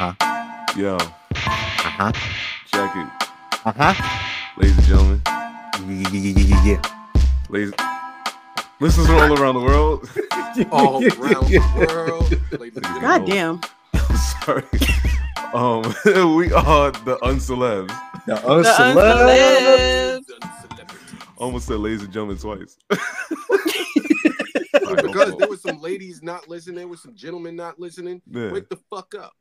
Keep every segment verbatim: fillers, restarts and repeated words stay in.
Uh-huh. Yo. Uh-huh. Check it. Uh-huh. Ladies and gentlemen. Yeah. Ladies. Listeners from all around the world. All around the world. Ladies and God gentlemen. damn. Sorry. Um, we are the Uncelebs. The The uncelebs. uncelebs. Almost said ladies and gentlemen twice. Because there was some ladies not listening, there was some gentlemen not listening. Yeah. Wake the fuck up.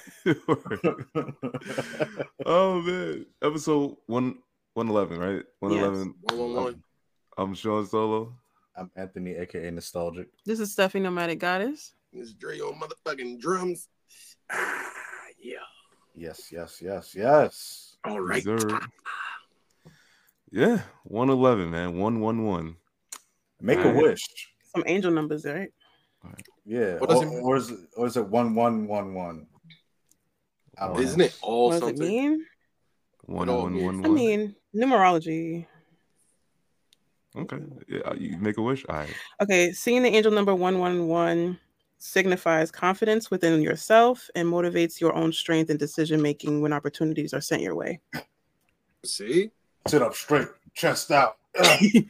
Oh man. Episode one one eleven, right? One eleven. One one one. I'm Sean Solo. I'm Anthony, aka Nostalgic. This is Steffi Nomadic Goddess. This is Dre on motherfucking drums. Ah, yeah. Yes, yes, yes, yes. All right. Yes, sir. Yeah, one eleven, man. One one one. Make All a right. wish. Some angel numbers, right? Yeah. What does Or, it mean? or is it or is it one one one one? I don't Isn't know. it all What does it something? mean? One It all one means- one I one. mean, numerology. Okay. Yeah, you make a wish. All right. Okay, seeing the angel number one one one signifies confidence within yourself and motivates your own strength and decision making when opportunities are sent your way. See? Sit up straight, chest out. That's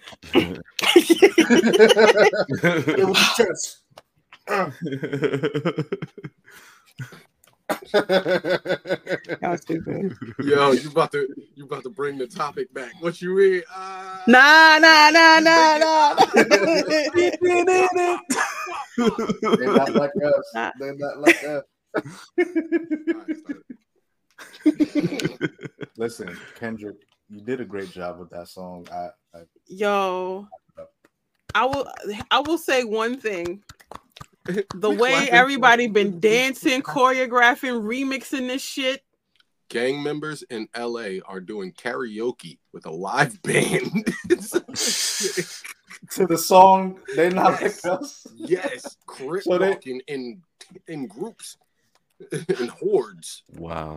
It was chest. That was stupid. Yo, you about to you about to bring the topic back. What you read? Uh, Nah, nah, nah, nah, nah. They're not like us. Nah. They're not like us. Listen, Kendrick, you did a great job with that song. I, I Yo, I will. I will say one thing. The We way clapping. everybody been dancing, choreographing, remixing this shit. Gang members in L A are doing karaoke with a live band. to the song, they're not Yes. like us. Yes, crip So they- walking in in groups, in hordes. Wow.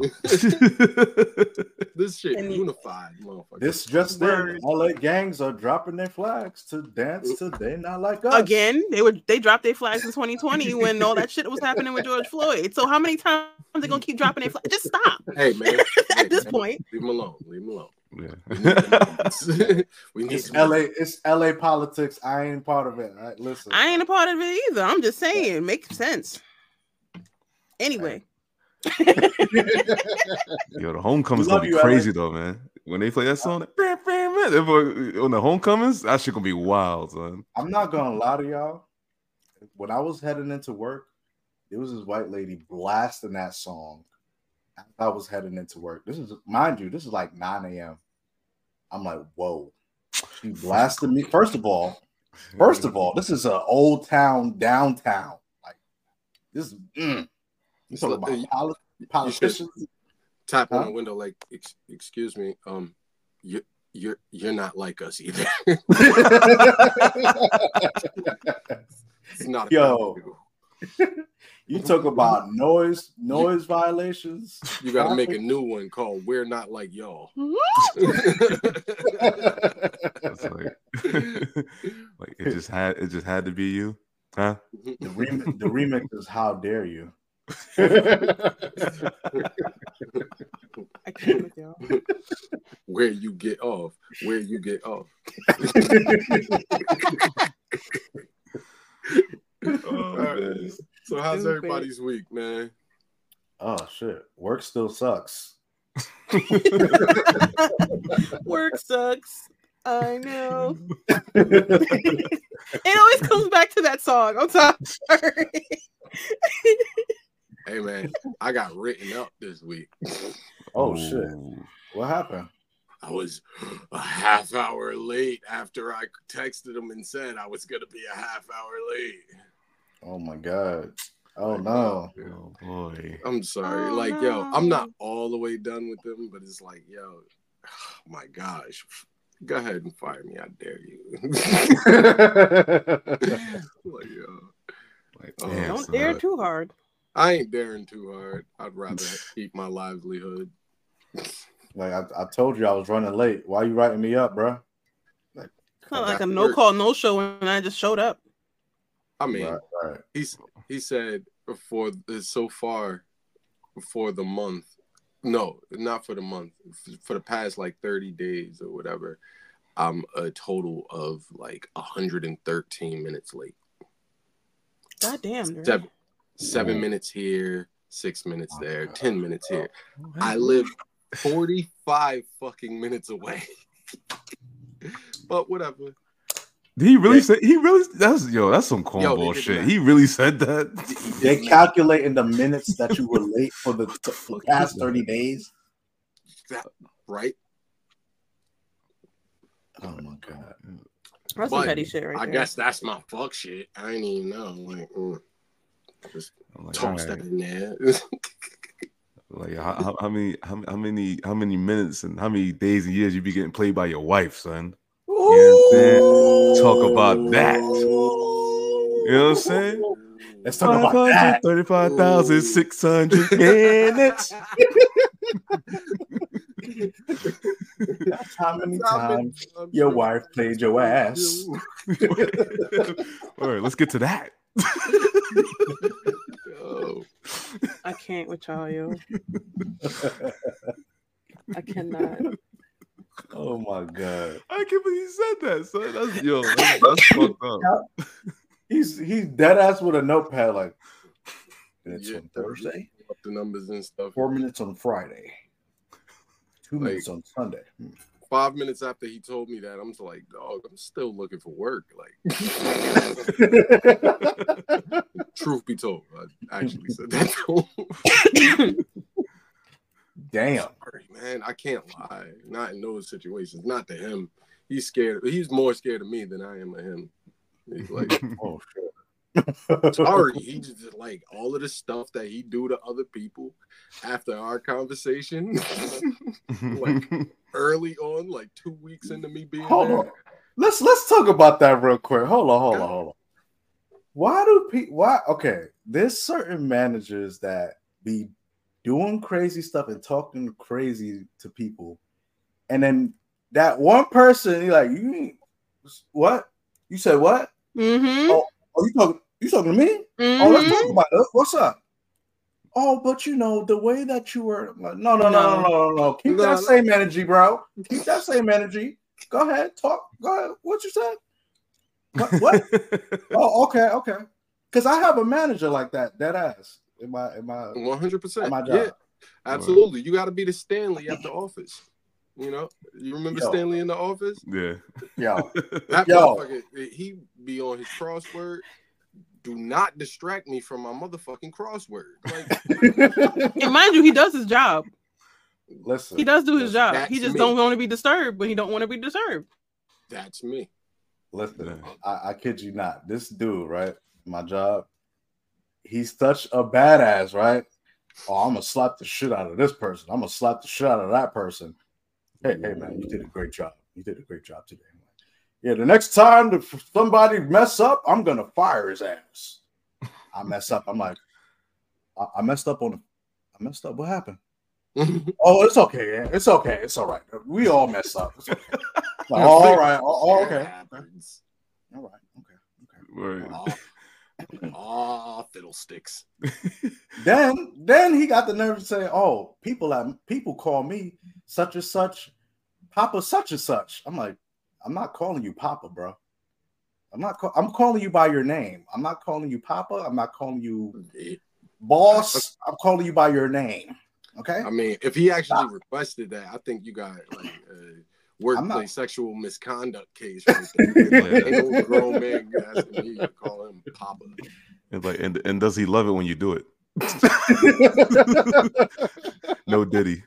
This shit And- unified, motherfucker. This just then, Word. L A gangs are dropping their flags to dance to They Not Like Us. Again, they were they dropped their flags in twenty twenty when all that shit was happening with George Floyd. So how many times are they gonna keep dropping their flags? Just stop. Hey man, hey, At this man, point, leave him alone. Leave him alone. Yeah. We need It's some- L A. It's L A politics. I ain't part of it. All right, listen. I ain't a part of it either. I'm just saying, make sense. Anyway, Yo, the homecoming's We love gonna be you, crazy though, man. When they play that song, that bam, bam, bam, that boy- on the homecomings, that shit gonna be wild, son. I'm not gonna lie to y'all. When I was heading into work, there was this white lady blasting that song as I was heading into work. This is, mind you, this is like nine a.m. I'm like, whoa. She blasted me. First of all, first of all, this is an old town downtown. Like this is mm. You talking about poli- politicians? tap on Huh? the window like, Ex- excuse me, um, you you're you're not like us either. It's not Yo. about you. You talk about noise, noise violations. You got to make a new one called "We're Not Like Y'all." It's like, like it just had it just had to be you, huh? The remix, the remix is "How Dare You." I can't with y'all. Where you get off, where you get off. Oh, man. So how's Stupid. everybody's week, man? Oh shit, work still sucks. Work sucks. I know. It always comes back to that song. I'm sorry. Hey man, I got written up this week. Oh shit, Ooh. what happened? I was a half hour late after I texted him and said I was gonna be a half hour late. Oh my god. Oh no. Oh boy. I'm sorry. Oh, like, yo, no. I'm not all the way done with them, but it's like, yo, oh my gosh. Go ahead and fire me. I dare you. Like, yo, Like, Oh, damn, Don't son. dare too hard. I ain't daring too hard. I'd rather keep my livelihood. Like I, I told you I was running late. Why you writing me up, bro? It's not like a After no work. call, no show, and I just showed up. I mean, Right, right. he's he said for this so far, for the month. No, not for the month. For the past like thirty days or whatever, I'm a total of like one hundred thirteen minutes late. God damn, dude. Seven, seven minutes here, six minutes there, ten minutes here. I live forty-five fucking minutes away. But whatever. Did he really say he really that's yo, that's some cornball Yo, shit. He really said that. They're calculating the minutes that you were late for the, the past thirty days. Right? Oh my god. That's But some petty shit right I there. guess that's my fuck shit. I didn't even know. Like, mm, just I'm like, toss all that right. in there. Like how, how, how many how, how many how many minutes and how many days and years you be getting played by your wife, son? You know what I'm saying? Talk about that. You know what I'm saying? Let's talk about that. thirty-five thousand six hundred minutes. That's how many times your wife played your ass. All right, let's get to that. Yo. I can't with y'all, yo. I cannot. Oh my god. I can't believe you said that, son. That's yo, that's, that's fucked up. He's he's dead ass with a notepad like minutes Yeah. on Thursday, Up the numbers and stuff. four minutes on Friday, two Like- minutes on Sunday. Five minutes after he told me that, I'm just like, dog, I'm still looking for work. Like, truth be told, I actually said that to him. Damn. Sorry, man, I can't lie. Not in those situations. Not to him. He's scared. He's more scared of me than I am of him. He's like, Oh shit. sorry. He just like all of the stuff that he do to other people after our conversation, like early on, like two weeks into me being Hold there. on. Let's let's talk about that real quick. Hold on, hold on, hold on. Why do people why okay, there's certain managers that be doing crazy stuff and talking crazy to people, and then that one person, you're like, you what? You said what? Mm-hmm. Oh, oh, you talking you talking to me? Oh, let's talk about it. What's up? Oh, but you know the way that you were. I'm like, no, no, no, no, no, no, no. Keep No, that no. same energy, bro. Keep that same energy. Go ahead, talk. Go ahead. What you said? What? what? Oh, okay, okay. Because I have a manager like that, dead ass. In my, in my, one hundred percent. at my job. Yeah, absolutely. You got to be the Stanley at the office. You know, you remember Yo. Stanley in the office? Yeah. Yo, That Yo. motherfucker, he be on his crossword. Do not distract me from my motherfucking crossword. Like, And mind you, he does his job. listen. He does do his job. That's He just me. don't want to be disturbed when he don't want to be disturbed. that's me. Listen, I, I kid you not. This dude, right? My job, he's such a badass, right? Oh, I'm gonna slap the shit out of this person. I'm gonna slap the shit out of that person. Hey, hey, man, you did a great job. You did a great job today. Yeah, the next time that somebody mess up, I'm gonna fire his ass. I mess up. I'm like, I, I messed up on the. I messed up. What happened? Oh, it's okay. Yeah. It's okay. It's all right. We all mess up. It's okay. Like, oh, all right. Oh, oh, It okay. happens. All right. Okay. Okay. Right. Oh, oh, fiddlesticks. Then, then he got the nerve to say, "Oh, people, at, people call me such and such, Papa such and such." I'm like, I'm not calling you Papa, bro. I'm not. Call, I'm calling you by your name. I'm not calling you Papa. I'm not calling you boss. I'm calling you by your name. Okay. I mean, if he actually requested that, I think you got like a workplace not- sexual misconduct case right there. Ain't no grown man asking me to call him Papa. And like, and, and does he love it when you do it? No Diddy.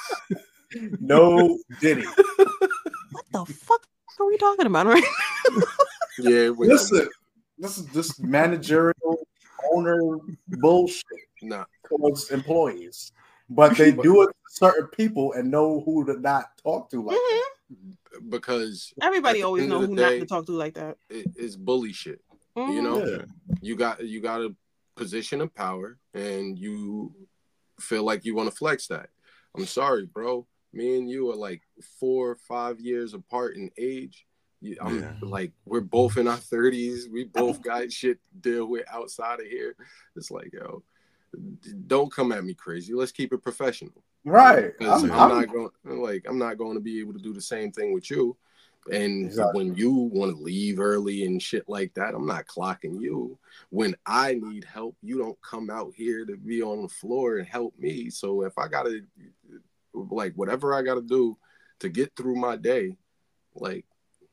No Diddy. What the fuck are we talking about, right? Yeah, wait, Listen, this is this managerial owner bullshit nah. towards employees, but they do it to certain people and know who to not talk to. Like that. Because Everybody at the always end know of who the not day, to talk to like that. it, it's bully shit. Mhm. You know, Yeah. you got you got a position of power, and you feel like you want to flex that. I'm sorry, bro. Me and you are like four or five years apart in age. You- I'm Yeah. like, we're both in our thirties. We both got shit to deal with outside of here. It's like, yo, don't come at me crazy. Let's keep it professional. Right. Because I'm, I'm, I'm I'm, not going like I'm not going to be able to do the same thing with you. And Exactly. when you want to leave early and shit like that, I'm not clocking you. When I need help, you don't come out here to be on the floor and help me. So if I gotta, like, whatever I gotta do to get through my day, like,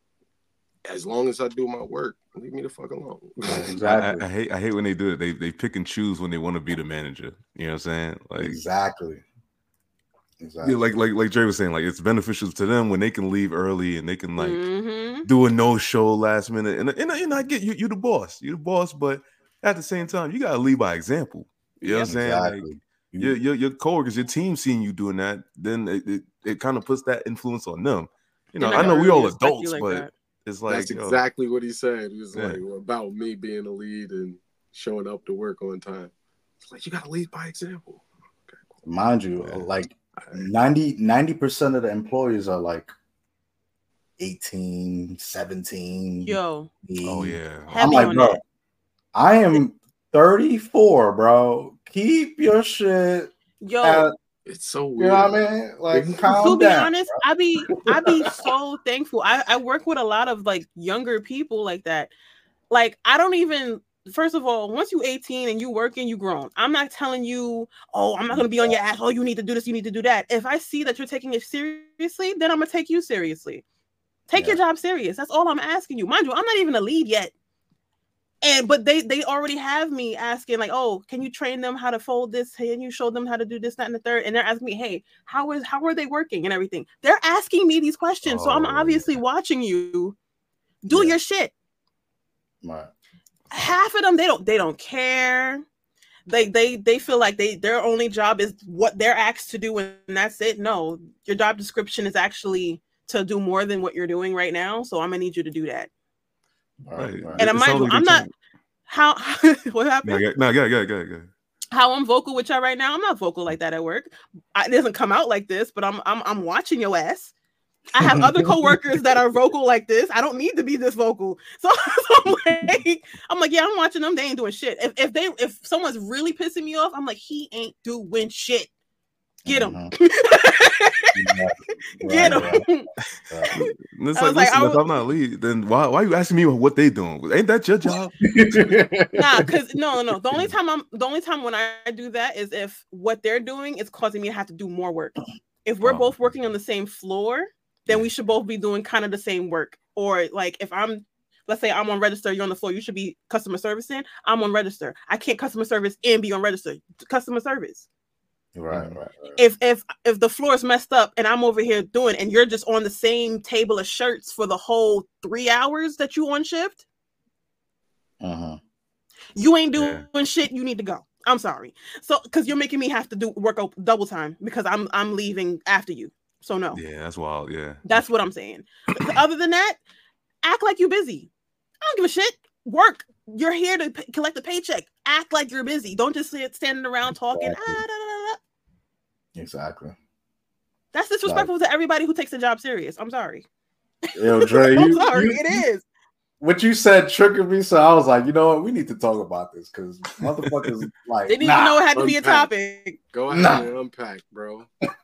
as long as I do my work, leave me the fuck alone. exactly. I, I, I hate I hate when they do it. They they pick and choose when they want to be the manager. You know what I'm saying? Like exactly. Exactly. yeah, like like like Dre was saying, like it's beneficial to them when they can leave early and they can like Mhm. do a no show last minute. And and, and I get you, you the boss, you the boss, but at the same time, you gotta lead by example. You know what I'm saying? Exactly. Like You- your your your coworkers, your team seeing you doing that, then it, it, it kind of puts that influence on them. You know, They're I not know gonna we all really respect you adults, like but that. it's like That's yo, exactly what he said. He was Yeah. like about me being a lead and showing up to work on time. It's like you gotta lead by example. mind you, Yeah. like ninety percent of the employees are like eighteen, seventeen. Yo, oh eighteen. yeah, I'm heavy like, on bro, that. I am thirty-four, bro. Keep your shit Yo, at, It's so you weird. know what I mean? Like, To calm to be down. honest, I be I be so thankful. I, I work with a lot of like younger people like that. Like I don't even first of all, once you eighteen and you working, you grown. I'm not telling you, oh, I'm not gonna be on your ass. Oh, you need to do this, you need to do that. If I see that you're taking it seriously, then I'm gonna take you seriously. Take your Yeah. job serious. That's all I'm asking you. Mind you, I'm not even a lead yet. And but they they already have me asking like, oh, can you train them how to fold this? Can you show them how to do this, that, and the third? And they're asking me, hey, how is how are they working and everything? They're asking me these questions, so I'm Oh, obviously watching you do Yeah. your shit. Right. Half of them they don't they don't care. They they they feel like they their only job is what they're asked to do and that's it. No, your job description is actually to do more than what you're doing right now. So I'm gonna need you to do that. Right. right. right. And It mind sounds you, like they I'm not trying- how what No, happened? yeah, no, yeah, yeah, yeah, yeah. How I'm vocal with y'all right now. I'm not vocal like that at work. I, it doesn't come out like this, but I'm I'm I'm watching your ass. I have other coworkers that are vocal like this. I don't need to be this vocal. So, so I'm like, I'm like, yeah, I'm watching them. They ain't doing shit. If if they if someone's really pissing me off, I'm like, he ain't doing shit. Get him. Get him. Right, right, right. And it's I like, was like, listen, I if was- I'm not lead, then why why are you asking me what they doing? Ain't that your job? Nah, because no, no. The only time I'm the only time when I do that is if what they're doing is causing me to have to do more work. If we're Oh. both working on the same floor, then we should both be doing kind of the same work. Or like if I'm, let's say I'm on register, you're on the floor, you should be customer servicing. I'm on register. I can't customer service and be on register. Customer service. Right, right, right. If if if the floor is messed up and I'm over here doing, and you're just on the same table of shirts for the whole three hours that you on shift, Uh-huh. you ain't doing Yeah. shit. You need to go. I'm sorry. So because you're making me have to do work up double time because I'm I'm leaving after you. So no, Yeah, that's wild. Yeah, that's what I'm saying. Other than that, act like you're busy. I don't give a shit. Work. You're here to p- collect a paycheck. Act like you're busy. Don't just sit standing around talking. Exactly. Ah, da, da, da, da. Exactly. That's disrespectful to everybody who takes the job serious. I'm sorry. Yo, Dre, I'm you, sorry. you- It is. what you said triggered me, so I was like, you know what, we need to talk about this because motherfuckers like Didn't nah. even know it had to be a unpack. topic. Go ahead Nah. and unpack, bro.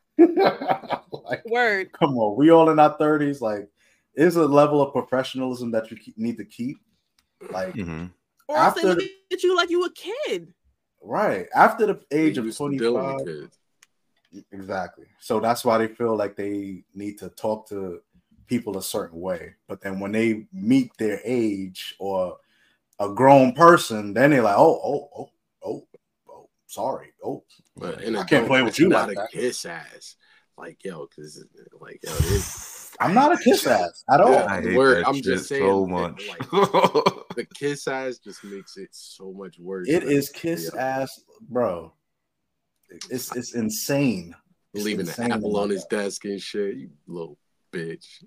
Like, Word. come on, we all in our thirties. Like, there's a level of professionalism that you keep, need to keep. Like, Mhm. Or else they After look the- at you like you a kid. right after the age We of used to deal with twenty-five, kids. exactly. So that's why they feel like they need to talk to people a certain way. But then when they meet their age or a grown person, then they're like, oh, oh, oh, oh, oh, sorry, oh. But in I a can't play with you not like a that. kiss ass. Like yo, because like yo, it, I'm not a kiss ass at all. Yeah. I hate Word, that I'm shit just saying so that, much. like, the kiss ass just makes it so much worse. It man. is kiss Yeah. ass, bro. It's it's insane. It's leaving insane the apple about on his that. desk and shit. You little bitch.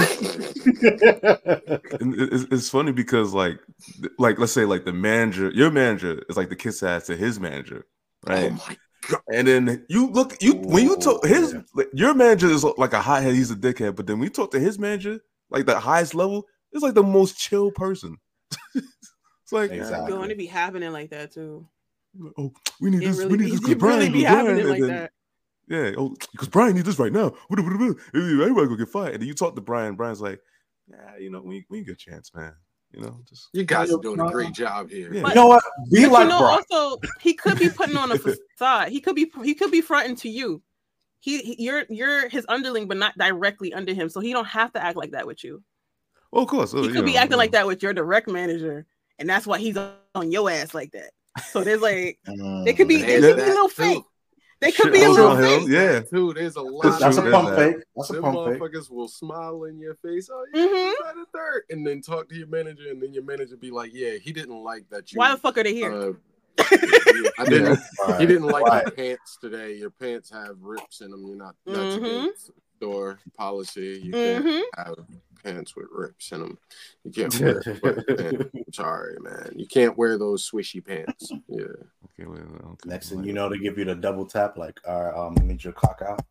And it's, it's funny because like like let's say like the manager, your manager is like the kiss ass to his manager, right? Oh my god. And then you look you when you talk Ooh, his yeah. like, your manager is like a hothead, he's a dickhead, but then we talk to his manager, like the highest level, it's like the most chill person. It's like Exactly. Going to be happening like that too. Oh, we need It this. really we need be, this it because Brian. really be 'cause Brian, happening and like then- that. Yeah. Oh, because Brian needs this right now. Everybody gonna get fired. And then you talk to Brian. Brian's like, yeah, you know, we we get a chance, man. You know, just You guys are doing a great job here. Yeah. You know what? Be But like you know, Brock. also he could be putting on a facade. He could be he could be fronting to you. He, he you're you're his underling, but not directly under him, so he don't have to act like that with you. well, of course. He could be acting like that with your direct manager, and that's why he's on your ass like that. So there's like it could be it There's could be a that little too. fake. They could Shit be a goes little downhill, fake. yeah. Dude, there's a lot. That's, that's true, a there's pump that. fake. That's a Them pump fake. motherfuckers will smile in your face. Oh, yeah, Mhm. you got a third. And then talk to your manager, and then your manager be like, yeah, he didn't like that you. Why the fuck are they here? uh, I didn't. Right. He didn't like Right. your pants today. Your pants have rips in them. You're not. That's Mhm. against store policy. You can't Mhm. have pants with rips in them. You can't wear sweatpants. I'm sorry, man. You can't wear those swishy pants. Yeah. Okay, wait, okay, Next wait. thing you know, they give you the double tap, like, all right, um, I need your cock out.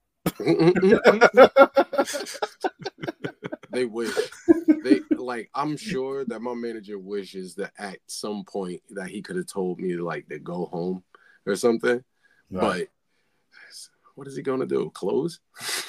They wish. They like. I'm sure that my manager wishes that at some point that he could have told me like to go home or something. Right. But what is he gonna do? Close?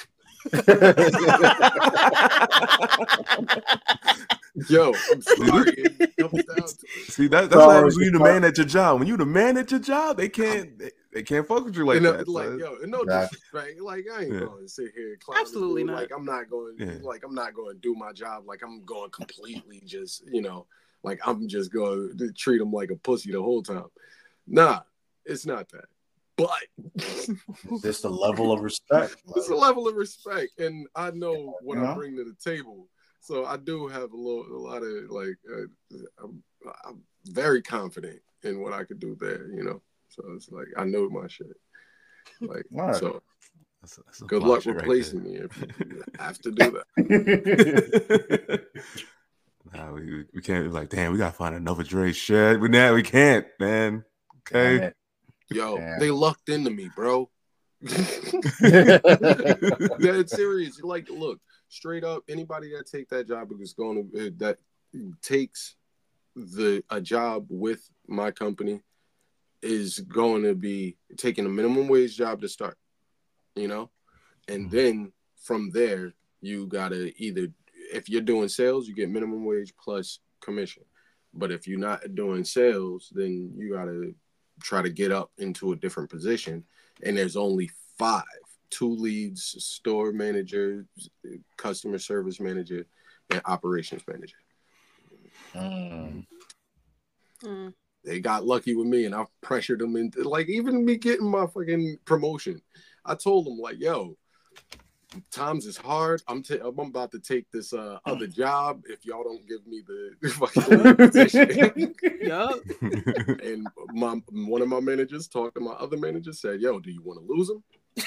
Yo, I'm sorry. It comes down to See that that's Sorry, what happens when you the sorry. man at your job. When you the man at your job, they can't they, they can't fuck with you like you know, that. like son. yo, no Exactly. disrespect. Like I ain't Yeah. going to sit here and clown Absolutely this dude. not. Like I'm not going. Yeah. Like I'm not going to do my job. Like I'm going completely just you know. Like I'm just going to treat him like a pussy the whole time. Nah, it's not that. But Just a level of respect. it's a level of respect, and I know what You I know? bring to the table. So I do have a little, a lot of like, uh, I'm, I'm very confident in what I could do there. You know, so it's like I know my shit. Like Right. so, That's a- that's a good block luck shit right replacing me if you have to do that. there. Nah, we, we can't be like, damn, we gotta find another Dre shit. We now we can't, man. Damn Okay. it. Yo, Damn. they lucked into me, bro. Dead serious. Like, look, straight up, anybody that take that job is going to uh, that takes the a job with my company is going to be taking a minimum wage job to start, you know, and Mhm. then from there you gotta either if you're doing sales, you get minimum wage plus commission, but if you're not doing sales, then you gotta try to get up into a different position, and there's only five two leads, store manager, customer service manager, and operations manager. Mm. Mm. They got lucky with me, and I pressured them into like even me getting my fucking promotion. I told them like, "Yo, times is hard. I'm ta- I'm about to take this uh, other job if y'all don't give me the fucking position." Yup. And my one of my managers talked to my other manager, said, "Yo, do you want to lose him?"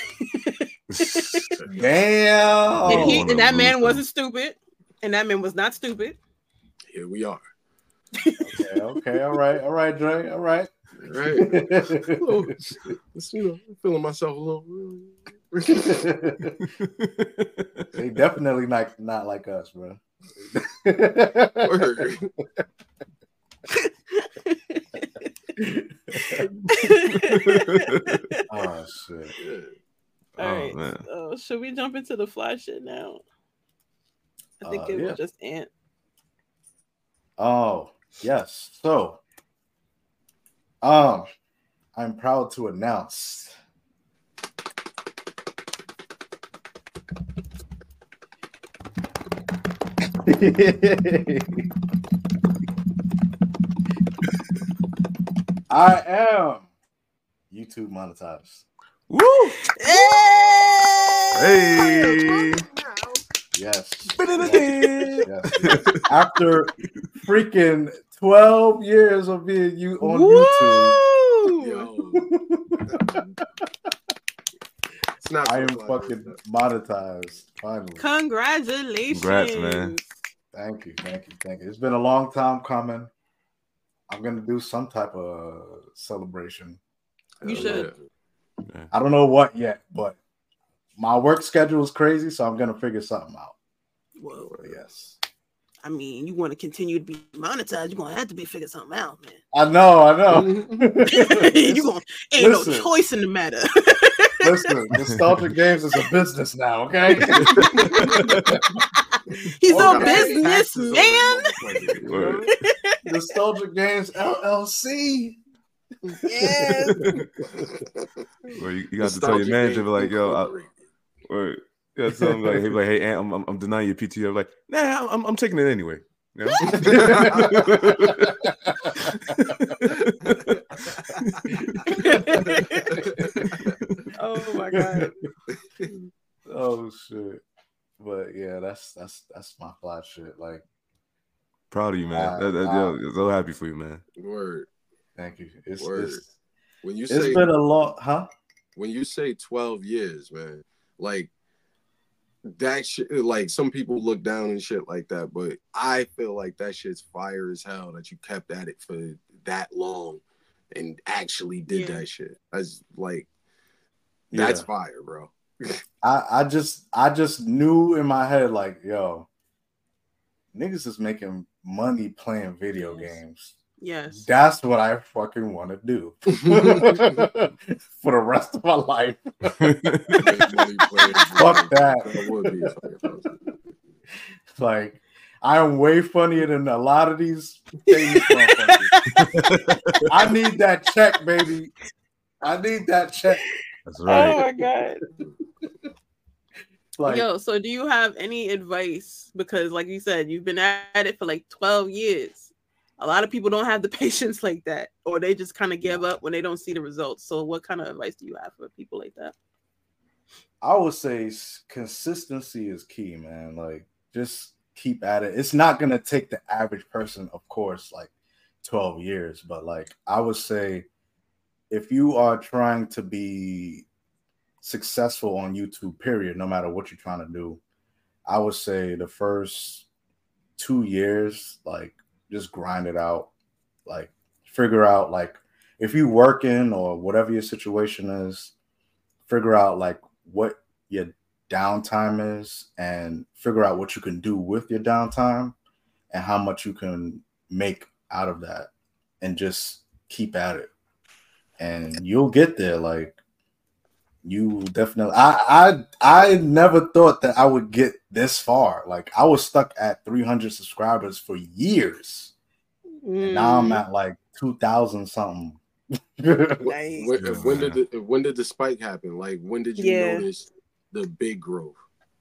Damn. and he Oh, and that no, man Luther. wasn't stupid, and that man was not stupid. Here we are. Okay, okay, all right, all right, Dre, all right. Right. Oh, it's, you know, I'm feeling myself a little. They definitely not not like us, bro. Word. Oh shit. Yeah. All Oh, right. man. So should we jump into the fly shit now? I think Uh, it yeah. was just Ant. Oh, yes. So, um, I'm proud to announce I am YouTube monetized. Woo! Hey! Hey! Yes. Yes. Yes, yes, yes. After freaking twelve years of being you on Woo! Yo. It's not YouTube, I am so fly, fucking it's monetized. Finally. Congratulations. Congrats, man. Thank you, thank you, thank you. It's been a long time coming. I'm gonna do some type of celebration. not. You Hell should. yeah. I don't know what yet, but my work schedule is crazy, so I'm gonna figure something out. Whoa. But yes. I mean, you want to continue to be monetized, you're gonna have to be figure something out, man. I know, I know. you gonna ain't Listen. no choice in the matter. Listen, Nostalgic Games is a business now, okay? He's Oh, a God. businessman. Word. Nostalgic Games L L C. Yes. Or you, you got to tell your manager, like, yo, I, or you got to tell him, like, hey, like, hey, Ant, I'm, I'm, I'm denying your P T O. Like, nah, I'm, I'm taking it anyway. You know? Oh my God. Oh shit. But yeah, that's that's that's my fly shit. Like, proud of you, man. I, that, that, I, yo, so happy for you, man. Word. Thank you. It's, Word. it's When you it's say been a long, huh? when you say twelve years, man, like that shit, like some people look down and shit like that, but I feel like that shit's fire as hell that you kept at it for that long and actually did Yeah. that shit. That's like, that's Yeah. fire, bro. I, I just I just knew in my head, like, yo, niggas is making money playing video Yes. games. Yes. That's what I fucking want to do for the rest of my life. Fuck that. That would be fucking awesome. Like, I am way funnier than a lot of these famous motherfuckers. I need that check, baby. I need that check. That's right. Oh my God. Like, Yo, so do you have any advice? Because like you said, you've been at it for like twelve years. A lot of people don't have the patience like that, or they just kind of give up when they don't see the results. So what kind of advice do you have for people like that? I would say consistency is key, man. Like, just keep at it. It's not gonna take the average person, of course, like twelve years, but like I would say if you are trying to be successful on YouTube, period, no matter what you're trying to do, I would say the first two years, like, just grind it out. Like, figure out, like, if you're working or whatever your situation is, figure out like what your downtime is and figure out what you can do with your downtime and how much you can make out of that, and just keep at it. And you'll get there. Like, you definitely I I I never thought that I would get this far. Like, I was stuck at three hundred subscribers for years. Mm. And now I'm at like two thousand something. Nice. When, when did the, when did the spike happen? Like, when did you Yeah. notice the big growth?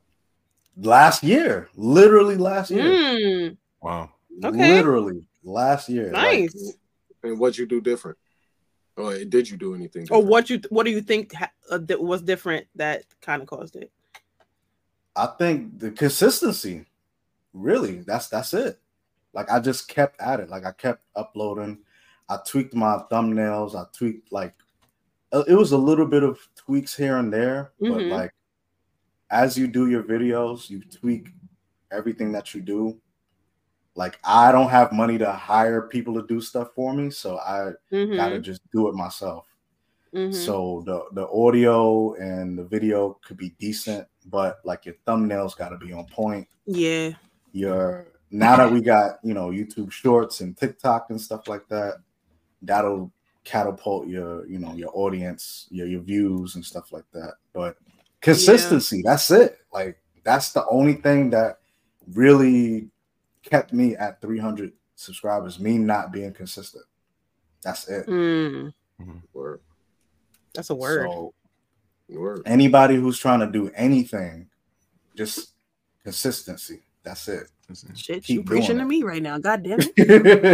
Last year. Literally last year. Mm. Wow. Okay. Literally last year. Nice. Like, And what you do different? Or did you do anything Or different? what you what do you think ha- uh, that was different that kind of caused it? I think the consistency, really, that's that's it. Like, I just kept at it. Like, I kept uploading. I tweaked my thumbnails. I tweaked, like, it was a little bit of tweaks here and there, but Mhm. like, as you do your videos, you tweak everything that you do. Like, I don't have money to hire people to do stuff for me, so I Mhm. gotta just do it myself. Mhm. So the the audio and the video could be decent, but like, your thumbnails got to be on point. Yeah. Your now that we got, you know, YouTube Shorts and TikTok and stuff like that, that'll catapult your, you know, your audience, your your views and stuff like that. But consistency, that's it. Like, that's the only thing that really kept me at three hundred subscribers. Me not being consistent. That's it. Mm. Word. That's a word. So Word. anybody who's trying to do anything, just consistency. That's it. Shit, keep you preaching doing to me right now. God damn it.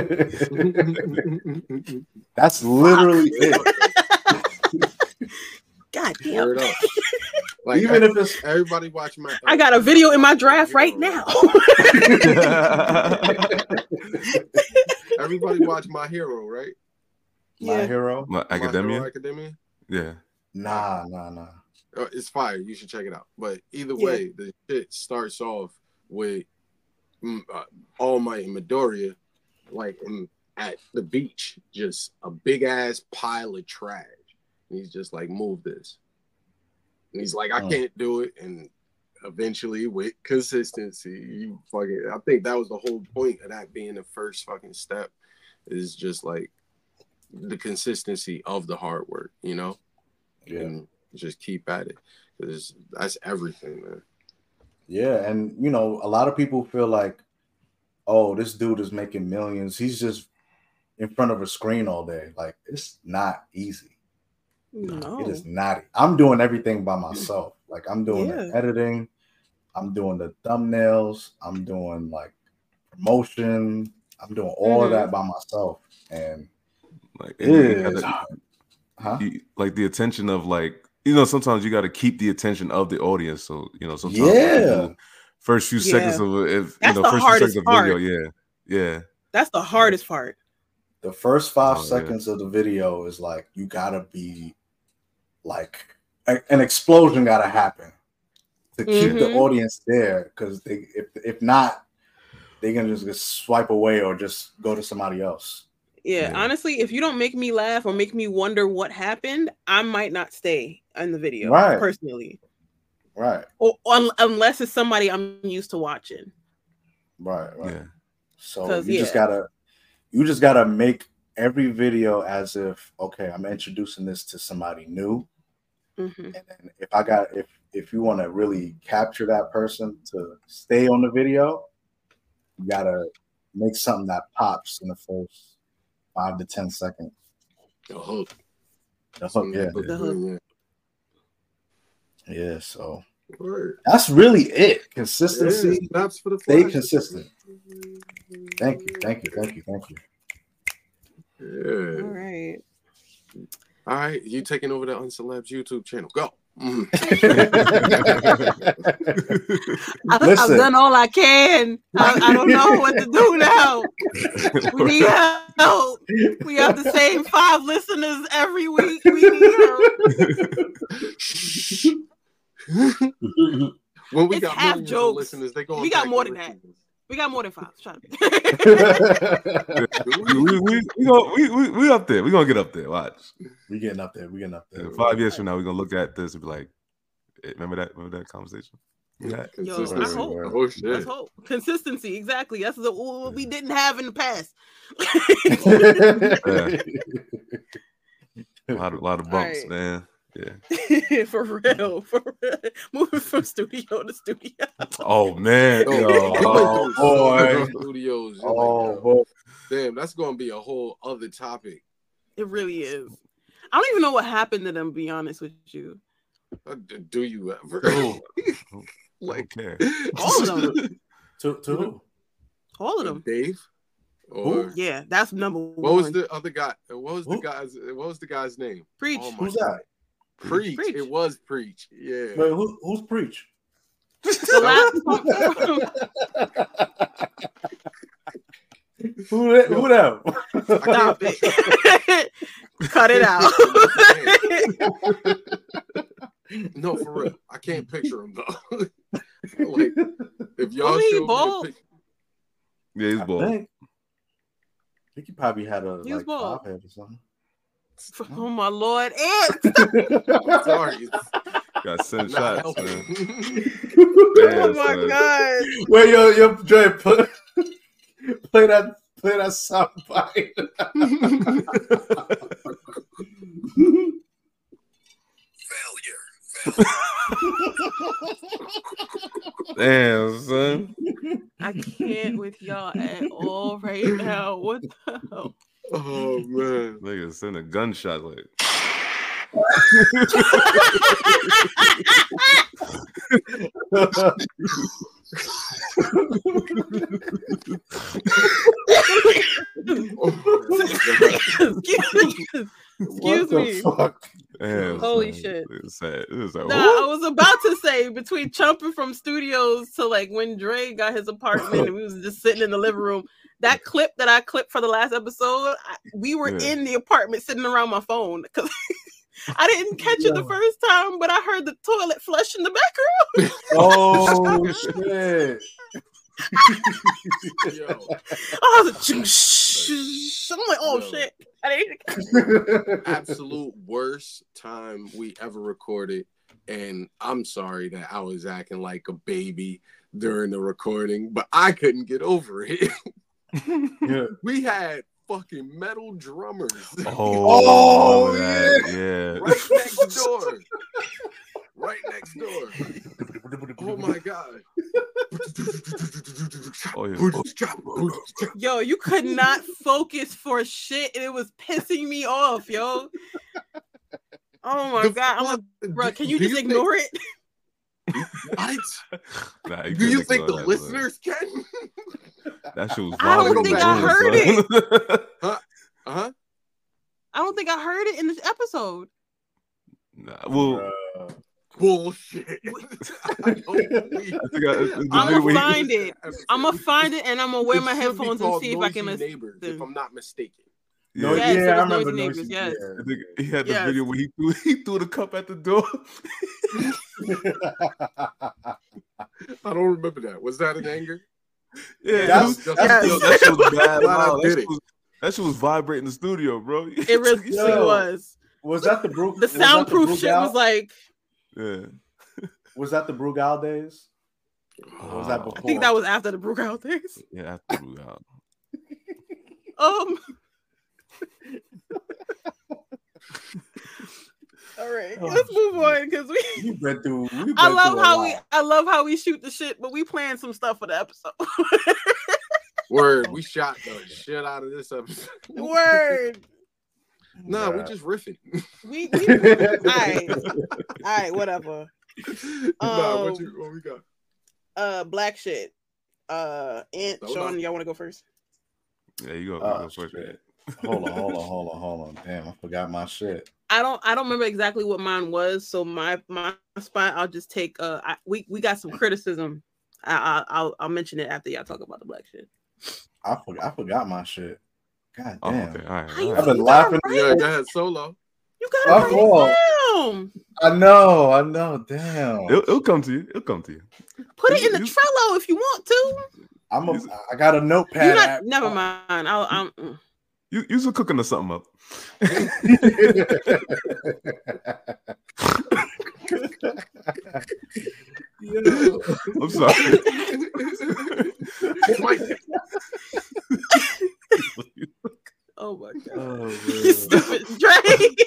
That's literally it. God damn. Word up. Like, Even if it's everybody watch my. I got a video in my draft right now. Everybody watch My Hero, right? My Yeah. Hero. My My academia. Hero Academia. Yeah. Nah, nah, nah. Uh, It's fire. You should check it out. But either Yeah. way, the shit starts off with mm, uh, All Might and Midoriya, like in, at the beach, just a big ass pile of trash. And he's just like, move this. And he's like, I Oh. can't do it. And eventually with consistency, you fucking. I think that was the whole point of that being the first fucking step. Is just like the consistency of the hard work, you know, Yeah. and just keep at it because that's everything, man. Yeah, and you know, a lot of people feel like, oh, this dude is making millions. He's just in front of a screen all day. Like, it's not easy. No. It is not. I'm doing everything by myself. Like, I'm doing Yeah. the editing, I'm doing the thumbnails, I'm doing like promotion, I'm doing all of Mhm. that by myself. And Like, it and you is, gotta- huh? you- like the attention of like you know sometimes you got to keep the attention of the audience. So you know sometimes like, Yeah. the first few Yeah. seconds of it, if you That's know the first few hardest seconds of video, yeah, yeah. That's the hardest part. The first five Oh, yeah. seconds of the video is like, you gotta be like, a- an explosion gotta happen to keep the Mhm. audience there, because they if if not, they're gonna just, just swipe away or just go to somebody else. Yeah, Yeah. honestly, if you don't make me laugh or make me wonder what happened, I might not stay in the video Right. personally, Right, or un- unless it's somebody I'm used to watching. right, right. Yeah. So 'Cause, you just yeah. gotta you just gotta make every video as if, okay, I'm introducing this to somebody new. Mhm. And then if I got if if you want to really capture that person to stay on the video, you gotta make something that pops in the first five to ten seconds. The hook. The hook, yeah, The hook. Yeah. yeah. So Word. that's really it. Yeah, Consistency. snaps for the Stay flash. consistent. Thank you, thank you, thank you, thank you. Yeah. All right. All right, you taking over the Uncelebs YouTube channel? Go. Mhm. I, I've Listen. done all I can. I, I don't know what to do now. We need help. We have the same five listeners every week. We need help. When we It's got half millions of jokes. listeners, they going We got back more to than that. listeners. We got more than five. Shut up. we, we, we, we, go, we, we, we up there. We're going to get up there. Watch. We getting up there. We getting up there. In five years from now, we're going to look at this and be like, eh, remember that Remember that conversation? Yeah. Yo, I Consistency. hope. Oh Let's shit. hope. Consistency. Exactly. That's the, what we didn't have in the past. A lot of, lot of bumps, Right. man. Yeah. For real. For real. Moving from studio to studio. Oh, man. Yo, Yo, we went oh, through so boy. many studios. You're like, Oh, yo, boy. damn, that's gonna be a whole other topic. It really is. I don't even know what happened to them, to be honest with you. Uh, d- Do you ever? Oh. Like Okay. All of them. To, to who? All of them. Dave? Or Yeah, that's number one. what was the other guy? What was the Who? guy's? What was the guy's name? Preach. Oh my Who's that? Preach. Preach. It was Preach. Yeah. Wait, who, who's Preach? The last Who that? Who that? Stop it. Cut it out. No, for real. I can't picture him though. Like, if y'all Wasn't he show me a bald? pic- Yeah, he's I bald. think, I think he probably had a He was like bald. five head or something. Oh my lord. And I'm sorry, it's Got sent not shots, helping. man. oh my son. god. Wait, yo, yo, Dre, put, play that, play that sound bite. Damn, son. I can't with y'all at all right now. What the hell? Oh man. Nigga sending gunshots like. Excuse What the me. fuck? Damn, Holy son. shit. It's sad. It was like, Nah, I was about to say between jumping from studios to like when Dre got his apartment and we was just sitting in the living room. That clip that I clipped for the last episode, I, we were Yeah. in the apartment sitting around my phone because I didn't catch it the first time, but I heard the toilet flush in the background. Oh shit! Yo, I was like, I'm like, oh Yo. shit! I didn't. absolute worst time we ever recorded And I'm sorry that I was acting like a baby during the recording, but I couldn't get over it. Yeah. We had fucking metal drummers. Oh, Oh, that, yeah. Right next door. Right next door. Oh my god. Oh, yeah. Yo, you could not focus for shit, and it was pissing me off, yo. Oh my The god, I'm fuck- like, bro, can you do just think- ignore it? What? Nah, Do you couldn't think the ignore that, listeners can? bro. That shit was I don't violating think the I rules, heard son. Uh-huh. I don't think I heard it in this episode. Nah, well, Bruh. Bullshit. I don't believe I think I, the I'ma video where he- find it. I'm gonna find it and I'm gonna wear It my should be headphones and called see if I can Noisy listen. Neighbors, if I'm not mistaken. No, Yeah. Yes, yeah, it I was remember Noisy Neighbors, Noisy- yes. I think he had the Yes. video where he threw he threw the cup at the door. I don't remember that. Was that in anger? Yeah, That's- that, that's- yo, that shit was bad. Glad I Wow, that, did shit it. was, that shit was vibrating the studio, bro. It really Yo. was. Was that the Bru- The was that soundproof shit Brugal? was like, Yeah. Was that the Brugal days? Or was that Oh. before? I think that was after the Brugal days. Yeah, after we out. Um. All right, Oh, let's move shit. on because we. We've been through. We've been I love through a how we. lot. I love how we shoot the shit, but we plan some stuff for the episode. Word, we shot the shit out of this episode. Word. Nah, we're Bruh. just riffing. We. we all right. All right. Whatever. nah, what Um, you what we got? Uh, black shit. Uh, and Hold Sean, on. y'all want to go first? Yeah, you go, you Oh, go first. shit. Man. Hold on, hold on, hold on, hold on. Damn, I forgot my shit. I don't. I don't remember exactly what mine was. So my my spot, I'll just take. Uh, I, we we got some criticism. I, I I'll I'll mention it after y'all talk about the black shit. I forgot. I forgot my shit. God Oh, damn. okay, all right. How you All I've right. been laughing. Yeah, go ahead, solo. You gotta Fuck write off. it down. I know. I know. Damn. It'll, it'll come to you. It'll come to you. Put it in the You- Trello if you want to. I'm a. I got a notepad. You not. app. Never mind. I'll. I'm. mm. You you some cooking or something up. Yo. I'm sorry. Mike, Oh my god. Oh, You man. stupid Drake.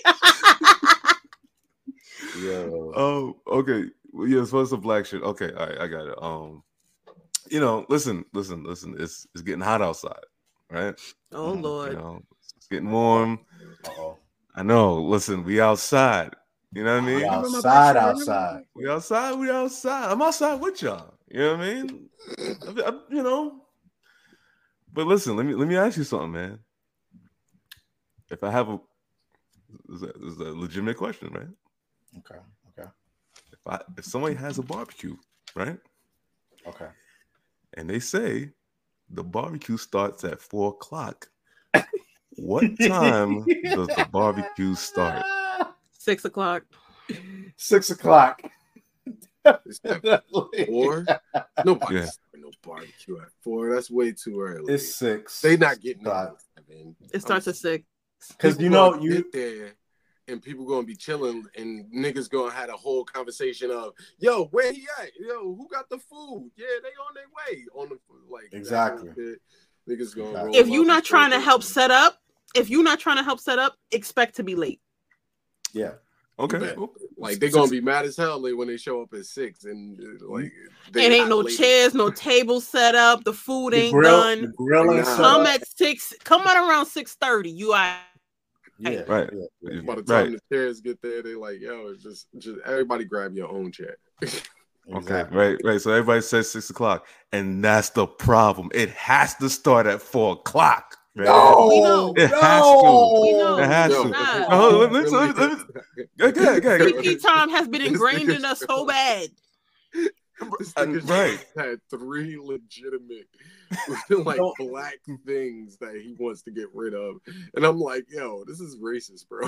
Yo. Oh, okay. Well, yeah, so it's a black shit. Okay, all right, I got it. Um, you know, listen, listen, listen. It's it's getting hot outside, right? Oh Mhm. lord. You know, it's getting warm. Uh-oh. I know. Listen, we outside. You know what I mean? We Remember my outside, black shirt? outside. We outside. We outside. I'm outside with y'all. You know what I mean? I- I- you know. But listen, let me let me ask you something, man. If I have a, this is a, this is a legitimate question, right? Okay. Okay. If I if somebody has a barbecue, right, Okay. and they say the barbecue starts at four o'clock, what time does the barbecue start? Six o'clock. Six o'clock. it's at four. Nobody's Yeah. starting no barbecue at four. That's way too early. It's six. They not getting Stop. that. Man. It starts at six. Because People you know gonna you. get there and people gonna be chilling and niggas gonna have a whole conversation of yo where he at, yo who got the food, yeah they on their way on the food, like that Exactly. whole shit. Niggas gonna Exactly. roll If up you're and not trying to start help drinking. set up, if you're not trying to help set up, expect to be late. Yeah. Okay, Bet. cool. Like they're gonna be mad as hell like, when they show up at six and uh, like they It ain't not no late. chairs, no table set up. The food The ain't grill, the done. grill ain't Nah. set Come up. at six. Come out around six thirty. You are. Yeah. Right. Yeah. yeah, By the Right. time the chairs get there, they like yo it's just just everybody grab your own chair. yeah. Okay, right, right. So everybody says six o'clock, and that's the problem. It has to start at four o'clock. Man. No, We know. It has no. We know. It has Yo, to. Nah. No, hold on, let me- let me- let me- let me- Go ahead, go ahead, go C ahead. P time has been This ingrained nigga's in us so- so bad. This Uh, nigga right. had three legitimate like Don't- black things that he wants to get rid of, and I'm like, yo, this is racist, bro.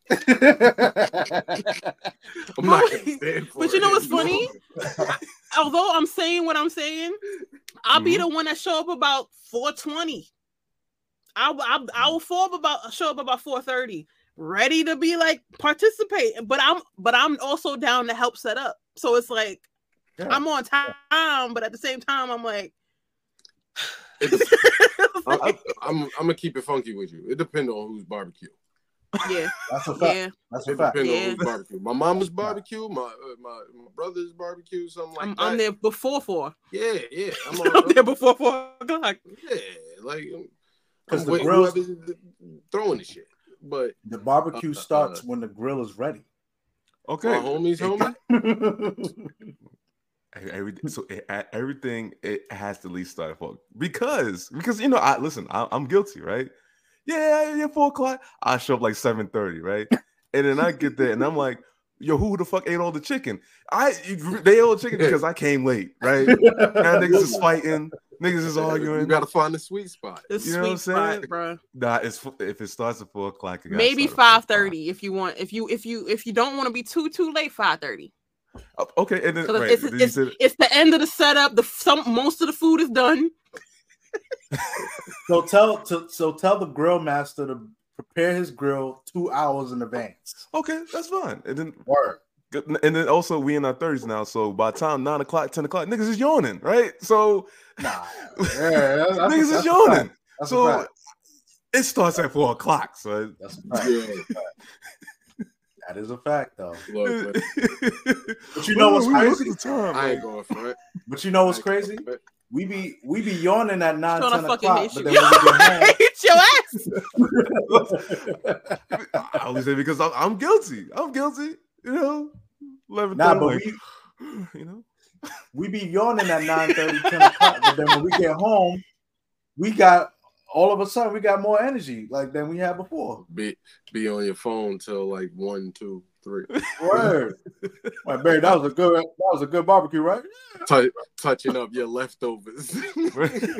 I'm not gonna stand for But you it know what's anymore. funny? Although I'm saying what I'm saying, I'll be Mhm. the one that show up about four twenty. I I I will fall up about show up about four thirty. ready to be like participate, but I'm but I'm also down to help set up. So it's like yeah. I'm on time, but at the same time, I'm like, I, I, I'm I'm gonna keep it funky with you. It depends on who's barbecue. Yeah, that's a fact. Yeah. That's a it fact. Depends Yeah. on who's barbecue. My mama's barbecue, my uh, my my brother's barbecue, something like I'm, that. I'm there before four. Yeah, yeah. I'm, I'm, on, there before four o'clock. Yeah, like because the with grill throwing the shit. But the barbecue uh, starts uh, when the grill is ready. Okay, my homies, homie. Everything, so it, everything it has to at least start at four because because you know I listen I, I'm guilty, right? Yeah, yeah, four o'clock. I show up like seven thirty, right? And then I get there and I'm like, yo, who the fuck ate all the chicken? I they ate all the chicken because I came late, right? Now niggas is fighting, niggas is arguing. You gotta find the sweet spot. The You sweet know what I'm saying? spot, bro. Nah, it's if it starts at four o'clock, it Maybe start at five four thirty if you want. If you if you if you don't want to be too too late, five thirty. o'clock. Okay, and then right, It's, then it's, you said, it's the end of the setup. The some most of the food is done. So tell to, so tell the grill master to prepare his grill two hours in advance. okay, that's fine. And then Word. and then also we in our thirties now, so by the time nine o'clock, ten o'clock, niggas is yawning, right? So Nah, yeah, that's, that's, niggas that's is yawning. That's So it starts at four o'clock. So that's a fact. Yeah. That is a fact, though. Look, man, But you know what's Look at crazy? the time, I man. ain't going for it. But you know what's I ain't crazy? going for it. We be we be yawning at nine, Trying to ten fucking o'clock, hate but you. then when we Hate your ass. get home, I always say because I'm, I'm guilty. I'm guilty. You know, eleven nah, thirty, but like, we you know. we be yawning at nine thirty, ten o'clock, but then when we get home, we got all of a sudden we got more energy like than we had before. Be be on your phone till like one, two, three. Word, like, babe, that was a good that was a good barbecue, right? T- touching up your leftovers. This is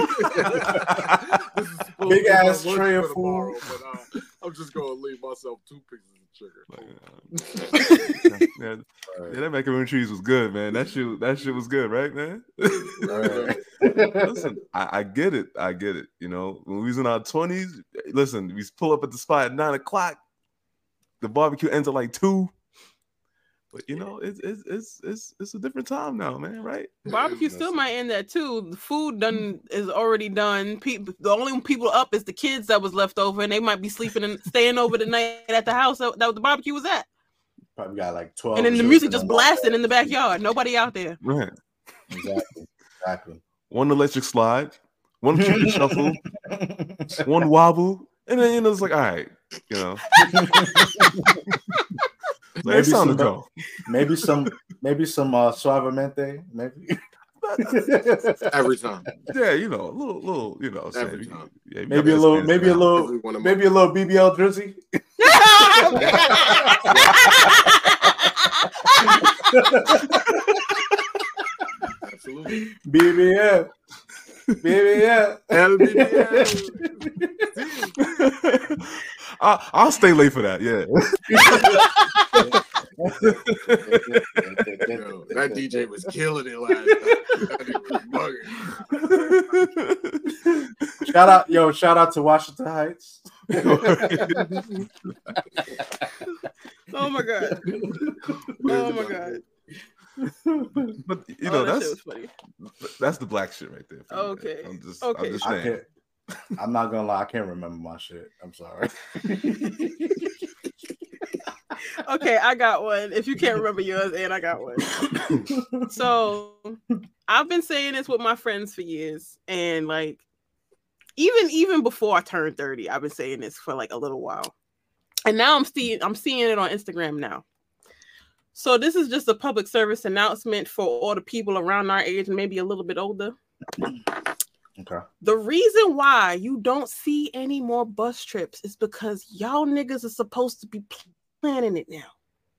supposed Big to be my ass lunch tray of for tomorrow, food. But uh, I'm just gonna leave myself two pieces of chicken. Like, uh, yeah, yeah, that macaroni and cheese was good, man. That shit, that shit was good, right, man? Right. Listen, I, I get it. I get it. You know, when we was in our twenties, listen, we pull up at the spot at nine o'clock. The barbecue ends at like two. But you know, it's it's it's it's it's a different time now, man, right? Barbecue still might end that too. The food done is already done. People, the only people up is the kids that was left over, and they might be sleeping and staying over the night at the house that, that the barbecue was at. Probably got like twelve. And then the music just blasting in the backyard. Nobody out there. Right. Exactly. Exactly. One electric slide, one Cupid shuffle, one wobble, and then you know it's like, all right, you know. Maybe It's time to some, go. maybe some, maybe some uh, suavemente, maybe. Every time. Yeah, you know, a little, little, you know, Every say, time. yeah, you Maybe got a little, this maybe a down. little, Every one of my- maybe a little B B L Drizzy. Absolutely. B B L. B B L. L B B L. I, I'll stay late for that. Yeah. Yo, that D J was killing it last night. That nigga was bugging. Shout out, yo! Shout out to Washington Heights. Oh my god. Oh my god. But you Oh, know, that that's shit was funny. that's the black shit right there. for me, man. Okay. I'm just, Okay. I'm just I saying. can't. I'm not gonna lie. I can't remember my shit. I'm sorry. Okay, I got one. If you can't remember yours, and I got one. So I've been saying this with my friends for years, and like even even before I turned thirty, I've been saying this for like a little while. And now I'm seeing I'm seeing it on Instagram now. So this is just a public service announcement for all the people around our age and maybe a little bit older. Okay. The reason why you don't see any more bus trips is because y'all niggas are supposed to be planning it now.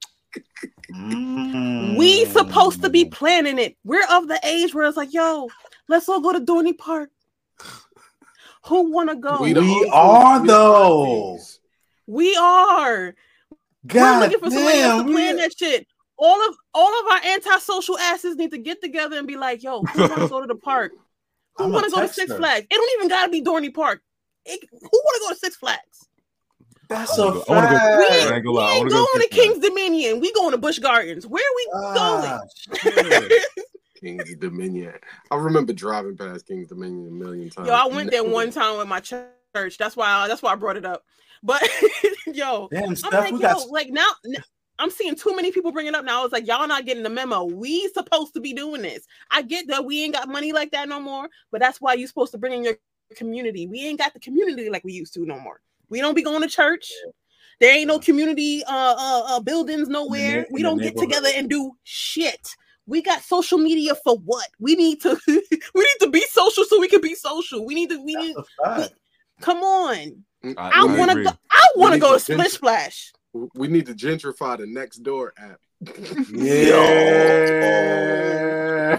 Mm. We supposed to be planning it. We're of the age where it's like, yo, let's all go to Dorney Park. Who wanna go? We, the we uncles, are we though. aunties. We are. God We're looking for somebody else damn, to plan we- that shit. All of all of our antisocial asses need to get together and be like, yo, who wanna go to the park? Who I'm a wanna go to Six texter. Flags? It don't even gotta be Dorney Park. It, who wanna go to Six Flags? That's I a wanna go- I wanna go- fact. We I ain't, ain't gonna we lie, I ain't wanna go going to Six Flags. King's Dominion. We going to Busch Gardens. Where we Ah, going? shit. King's Dominion. I remember driving past King's Dominion a million times. Yo, I went there Never one went. time with my church. That's why. I, that's why I brought it up. But yo, Damn, I'm Steph, like, we yo, got like now, n- I'm seeing too many people bringing it up now. I was like, y'all not getting the memo. We supposed to be doing this. I get that we ain't got money like that no more, but that's why you supposed to bring in your community. We ain't got the community like we used to no more. We don't be going to church. There ain't no community uh, uh, uh buildings nowhere. in We the don't get neighborhood. together and do shit. We got social media for what? We need to we need to be social so we can be social. We need to we need That's a fact. come on. I, I, I want to agree. go I We want to need go to to venture- Splish Splash. We need to gentrify the Next Door app. Yeah.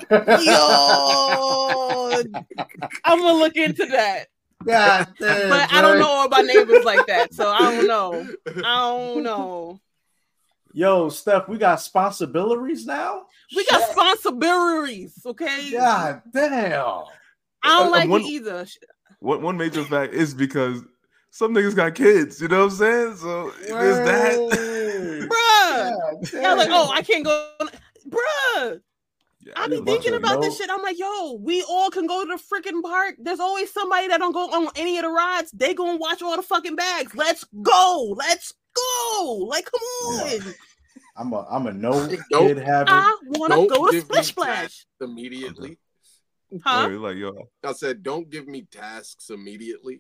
Yo, I'm gonna look into that. God damn, But I don't Dre. know all my neighbors like that, so I don't know. I don't know. Yo, Steph, we got responsibilities now. We got Shit. responsibilities, okay? God damn. I don't Uh, like one- it either. One one major fact is because some niggas got kids. You know what I'm saying? So there's that. Word. Bruh. God Yeah, like, damn. oh, I can't go. Bruh. Yeah, I be You thinking bunch of about no- this shit. I'm like, yo, we all can go to the freaking park. There's always somebody that don't go on any of the rides. They gonna watch all the fucking bags. Let's go. Let's go. Like, come on. Yeah. I'm a I'm a no Don't- kid having. I wanna Don't go to give me Splish Splash. tasks immediately. Huh? Word, like yo. I said, don't give me tasks immediately.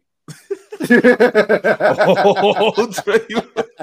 Oh, Dre, you-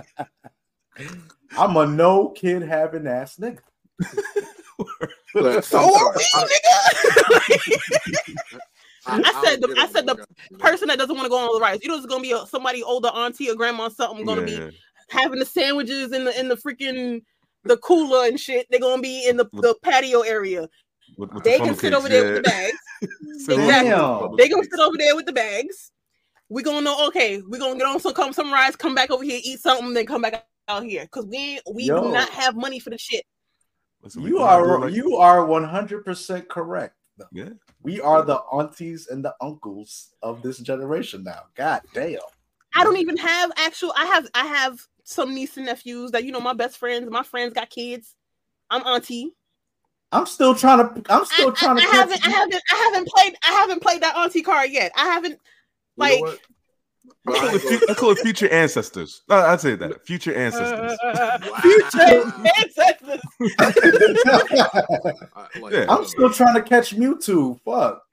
I'm a no kid having ass nigga. Look, So I'm are sorry. we, nigga. I said the- I'll get I on said the guy. Person that doesn't want to go on all the rides. You know, it's gonna be a, somebody older auntie or grandma or something gonna yeah, be having the sandwiches in the in the freaking the cooler and shit. They're gonna be in the, the patio area. with, with the They funnel can sit cakes, over there yeah. with the bags. Sit over Exactly. there with the funnel They gonna cakes. sit over there with the bags. We gonna know. Okay, we gonna get on some come some rides. Come back over here, eat something, then come back out here because we ain't, we Yo. do not have money for the shit. Listen, we- You we gotta do it are like- you are one hundred percent correct. yeah. We are the aunties and the uncles of this generation now. God damn. I don't even have actual. I have I have some niece and nephews that you know my best friends. My friends got kids. I'm auntie. I'm still trying to. I'm I, still I, trying to. I catch haven't I you. haven't I haven't played I haven't played that auntie card yet. I haven't You know like what? I But call, I it ain't fu- I call it future ancestors. Uh, I'd say that. Future ancestors. future ancestors. gonna- I- like, Yeah. I'm still trying to catch Mewtwo. Fuck.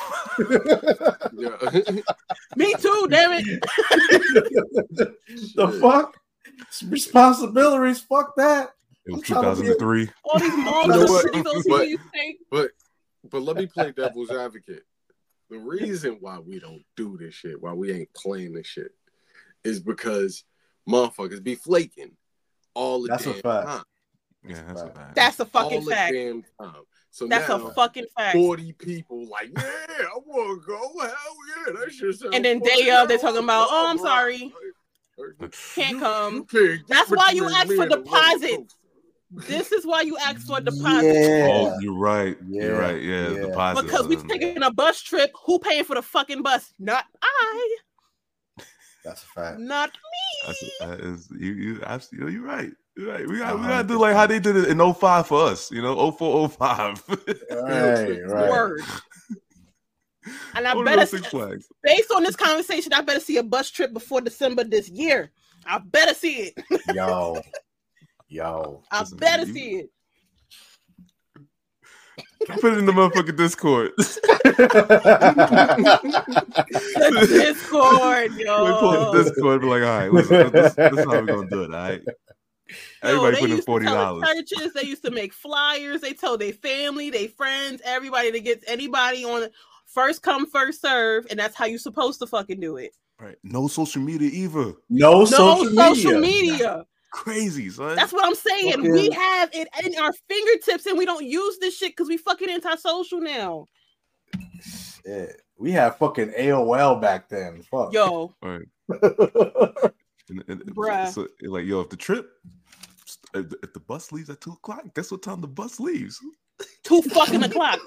yeah. Me too, damn it. The fuck? Responsibilities. Fuck that. It was I'm trying to be- two thousand three. All these malls You know and what? cities those But- people you take. But but let me play devil's advocate. The reason why we don't do this shit, why we ain't playing this shit, is because motherfuckers be flaking all the That's a damn fact. time. Yeah, that's a fact. That's a fucking all the fact. damn time. So That's now a fucking fact. forty people like, yeah, I want to go. Hell yeah, that shit sounds And then fun. day of, they Yeah, talking about, blah, oh, I'm blah. sorry. Can't You- come. you can't get That's why you between ask me for and a roller deposit. coaster. This is why you ask for a deposit. Yeah. Oh, you're right. Yeah, You're right. Yeah, yeah. deposit. Because we taking a bus trip. Who paying for the fucking bus? Not I. That's a fact. Not That's, me. that is you. You absolutely. You're right. You're right. We got. We one got to hundred do like how they did it in oh five for us. You know, oh four, oh five. Right, right. Word. And I I better Six Flags. based on this conversation, I better see a bus trip before December this year. I better see it. Yo. Yo. I Listen, better you- see it. Put it in the motherfucking Discord. The Discord, We pull yo. the Discord. Be like, all right, listen, this, this is how we're gonna do it. All right. Yo, Everybody they put in used to forty tell dollars. the churches. They used to make flyers. They told their family, their friends, everybody that gets anybody on first come, first serve, and that's how you supposed to fucking do it. Right. No social media either. No No social, social media. media. Crazy, son. That's what I'm saying. Fucking- We have it in our fingertips, and we don't use this shit because we fucking antisocial now. Yeah. We had fucking A O L back then. Fuck. Yo, Right. And- and- Bruh. So, like, yo, if the trip, if the, if the bus leaves at two o'clock, guess what time the bus leaves? two fucking o'clock.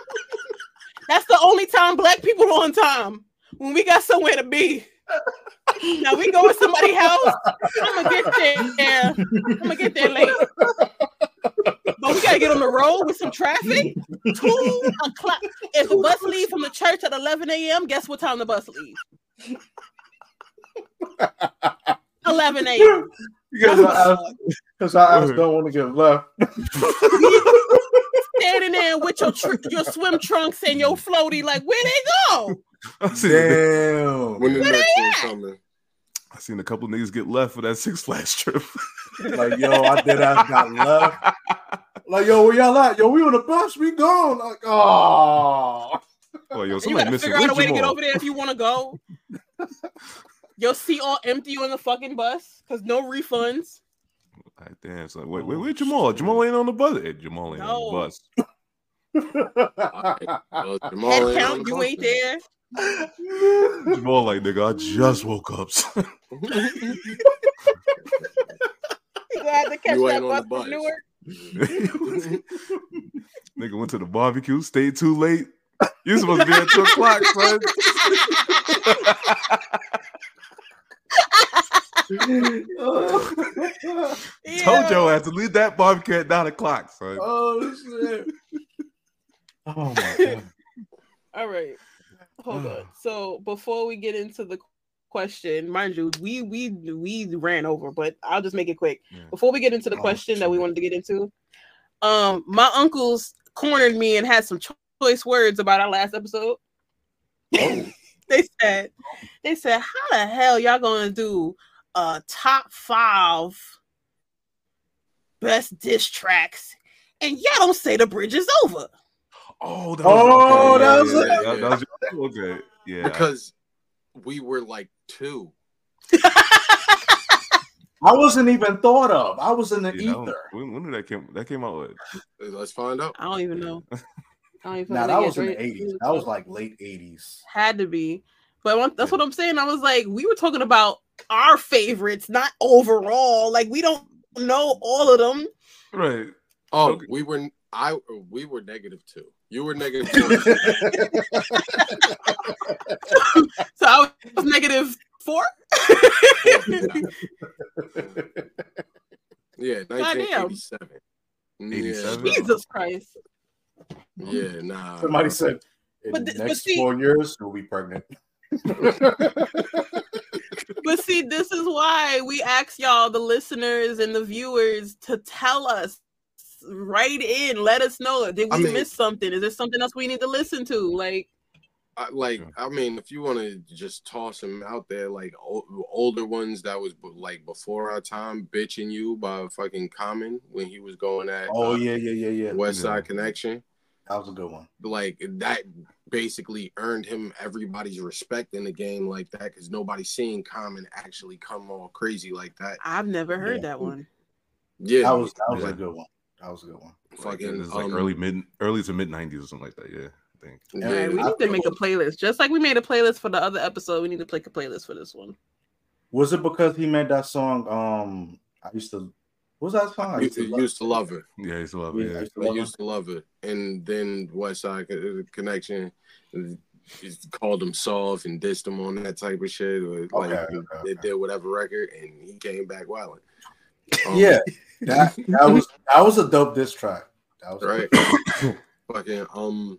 That's the only time black people are on time when we got somewhere to be. Now we go to somebody's house. I'm gonna get there. I'm gonna get there late. But we gotta get on the road with some traffic. Two o'clock. If the bus leaves from the church at eleven a.m., guess what time the bus leaves? eleven a.m. Because I, I, I don't want to get left. Standing there with your tr- your swim trunks and your floaty, like where they go? Damn. When the Where next they one at? coming? I seen a couple niggas get left for that Six Flags trip. Like, yo, I did I got left. Like, yo, where y'all at? Yo, we on the bus, we gone. Like, oh. Oh, yo, You somebody gotta missing. figure out a Where's way to get Jamal? over there if you want to go. Your seat all empty on the fucking bus because no refunds. Like, damn, so wait, wait, where Jamal? Jamal ain't on the bus. Hey, Jamal ain't No. on the bus. Well, Jamal Head ain't on count, the you bus ain't then. there. Jamal like, nigga, I just woke up. son. You gonna have to catch You that ain't on bus the from bus. Newark. Nigga went to the barbecue, stayed too late. You supposed to be at two o'clock, son. Told your ass to leave that barbecue at nine o'clock, son. Oh shit. Oh my god. All right. Hold on. So before we get into the question, mind you, we we we ran over, but I'll just make it quick. Yeah. Before we get into the Oh, question that we shit. wanted to get into, um, my uncles cornered me and had some choice words about our last episode. Oh. They said, they said, how the hell y'all gonna do a top five best diss tracks and y'all don't say the bridge is over? Oh, that Oh, okay, that yeah, was yeah, it. yeah, that, that was your, okay. Yeah. Because we were like two. I wasn't even thought of. I was in the yeah, that was- ether. when, when did that came? That came out. With? Let's find out. I don't even know. I don't even Nah, know. that Yeah, was in the Drake- eighties. That was like late eighties. had to be. But one, that's Yeah. what I'm saying. I was like, we were talking about our favorites, not overall. Like we don't know all of them. Right. Oh, Okay. we were I we were negative two. You were negative two. So I was negative four. Yeah, nineteen eighty-seven. eighty-seven? Yeah, Jesus Christ. yeah, nah. Somebody said, in But the th- but next see- four years, we'll be pregnant. But see, this is why we ask y'all, the listeners and the viewers, to tell us. Write in, let us know. Did we I mean- miss something? Is there something else we need to listen to? Like, I, like, I mean, if you want to just toss them out there, like o- older ones that was b- like before our time, "Bitching You" by fucking Common when he was going at Oh, uh, yeah, yeah, yeah, yeah. West Yeah. Side Connection. That was a good one. Like that basically earned him everybody's respect in the game like that because nobody's seen Common actually come all crazy like that. I've never heard Yeah. that one. Yeah, That was that was Yeah. a good one. That was a good one. Like, fucking this is like um, early mid, early to mid nineties or something like that. Yeah, I think. yeah, All right, we I need to make a playlist. Just like we made a playlist for the other episode, we need to make a playlist for this one. Was it because he made that song? Um, I used to. What was that song? I You, you used to love it. Yeah, I used to love Yeah, it. I Yeah. used to I love used to love it, and then West Side Co- Connection is- called him soft and dissed him on that type of shit. Or like Okay, okay, they okay. did whatever record, and he came back wilding. Um, Yeah, that that was that was a dope diss track. That was right. Fucking um,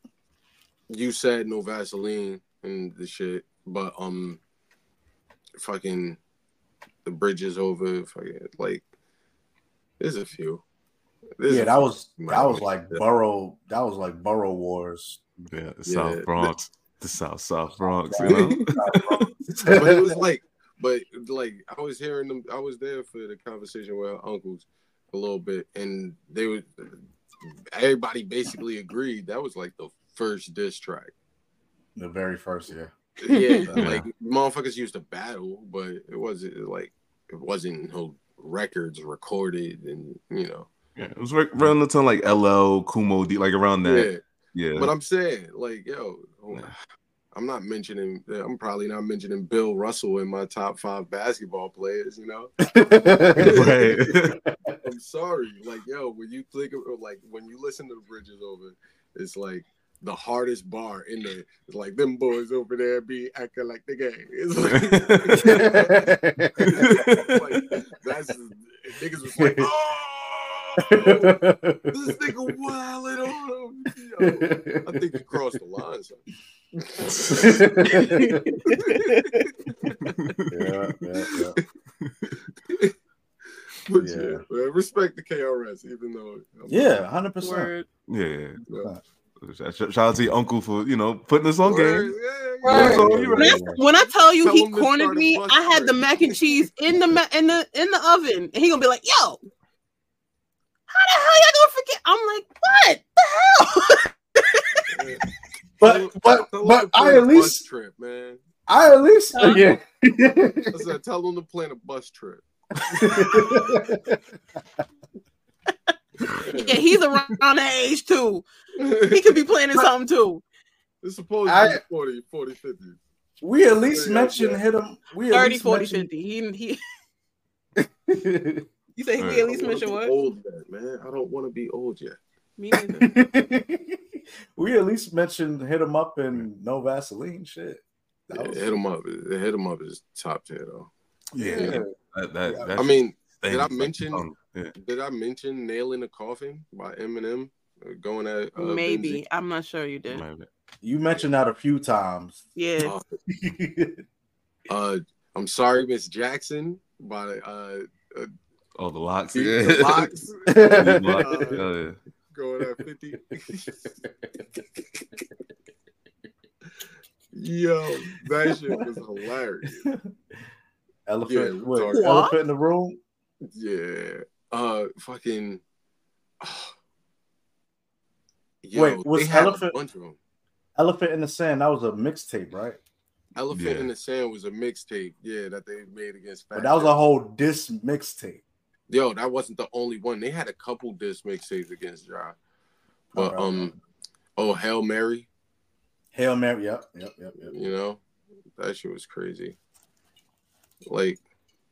you said no Vaseline and the shit, but um, fucking the bridge is over. Fucking like, there's a few. There's Yeah, a that few. was that was like borough. That was like borough wars. Yeah, the Yeah. South Bronx, the South South Bronx. You know. But it was like, but like I was hearing them. I was there for the conversation with our uncles a little bit, and they were. Everybody basically agreed that was like the first diss track. The very first year. Yeah, Yeah. like motherfuckers used to battle, but it wasn't like it wasn't no records recorded, and you know. Yeah, it was right around the time like L L, Kumo D, like around that. Yeah, Yeah. but I'm saying, like, yo, Yeah. I'm not mentioning. I'm probably not mentioning Bill Russell in my top five basketball players. You know. Right. I'm sorry, like yo, when you think of like when you listen to the Bridges Over, it's like the hardest bar in there. It's like them boys over there be acting like the gay. It's like, like that's niggas was like, oh, this nigga wilding on him. Yo, I think you crossed the line, son. yeah, yeah, yeah. But Yeah. yeah, man, respect the K R S, even though I'm Yeah, hundred percent. Word. Yeah. Yeah. Shout shout out to your uncle for, you know, putting us on Word, game. yeah, Word. yeah. So you When right. I, when I tell you Tell he him to cornered start a me, bus I had the trip. mac and cheese in the ma- in the in the oven, and he gonna be like, "Yo, how the hell y'all gonna forget?" I'm like, "What the hell?" But but Tell him but to I plan at a bus least trip, man. I at least Huh? yeah. I said, tell them to plan a bus trip. Yeah, he's around that age too. He could be planning something too. It's supposed to I- be forty, forty, fifty. we at least Yeah, mentioned yeah. hit him. We at thirty, least forty, mentioned- fifty. He he. we You say Right. we at I least don't wanna mention be what? old yet, man. I don't want to be old yet. Me neither. at least mentioned hit him up in no Vaseline shit. That Yeah, was- hit him up. Hit him up is top tier though. Yeah. Yeah. That, that, Yeah. that I mean, shit did I stings like mention- tongue. Yeah. did I mention "Nail in the Coffin" by Eminem uh, going at uh, Maybe. I'm not sure you did. Maybe. You mentioned that a few times. Yeah. Benzino? Uh, uh, I'm sorry, Miss Jackson by uh, uh, Oh, the locks. Beat Yeah. the Locks The locks. Uh, Oh, yeah. going at fifty. Yo, that shit was hilarious. Elephant, Yeah, wait, retarded. elephant in the room. Yeah. Uh fucking Yo, Wait, was they had Elephant- a bunch of them. Elephant in the Sand. That was a mixtape, right? Elephant Yeah. in the Sand was a mixtape, yeah, that they made against Fat But that was Joe. a whole diss mixtape. Yo, that wasn't the only one. They had a couple diss mixtapes against Ja. But Okay. um oh Hail Mary, Hail Mary. Yep, yep, yep, yep. you know, that shit was crazy. Like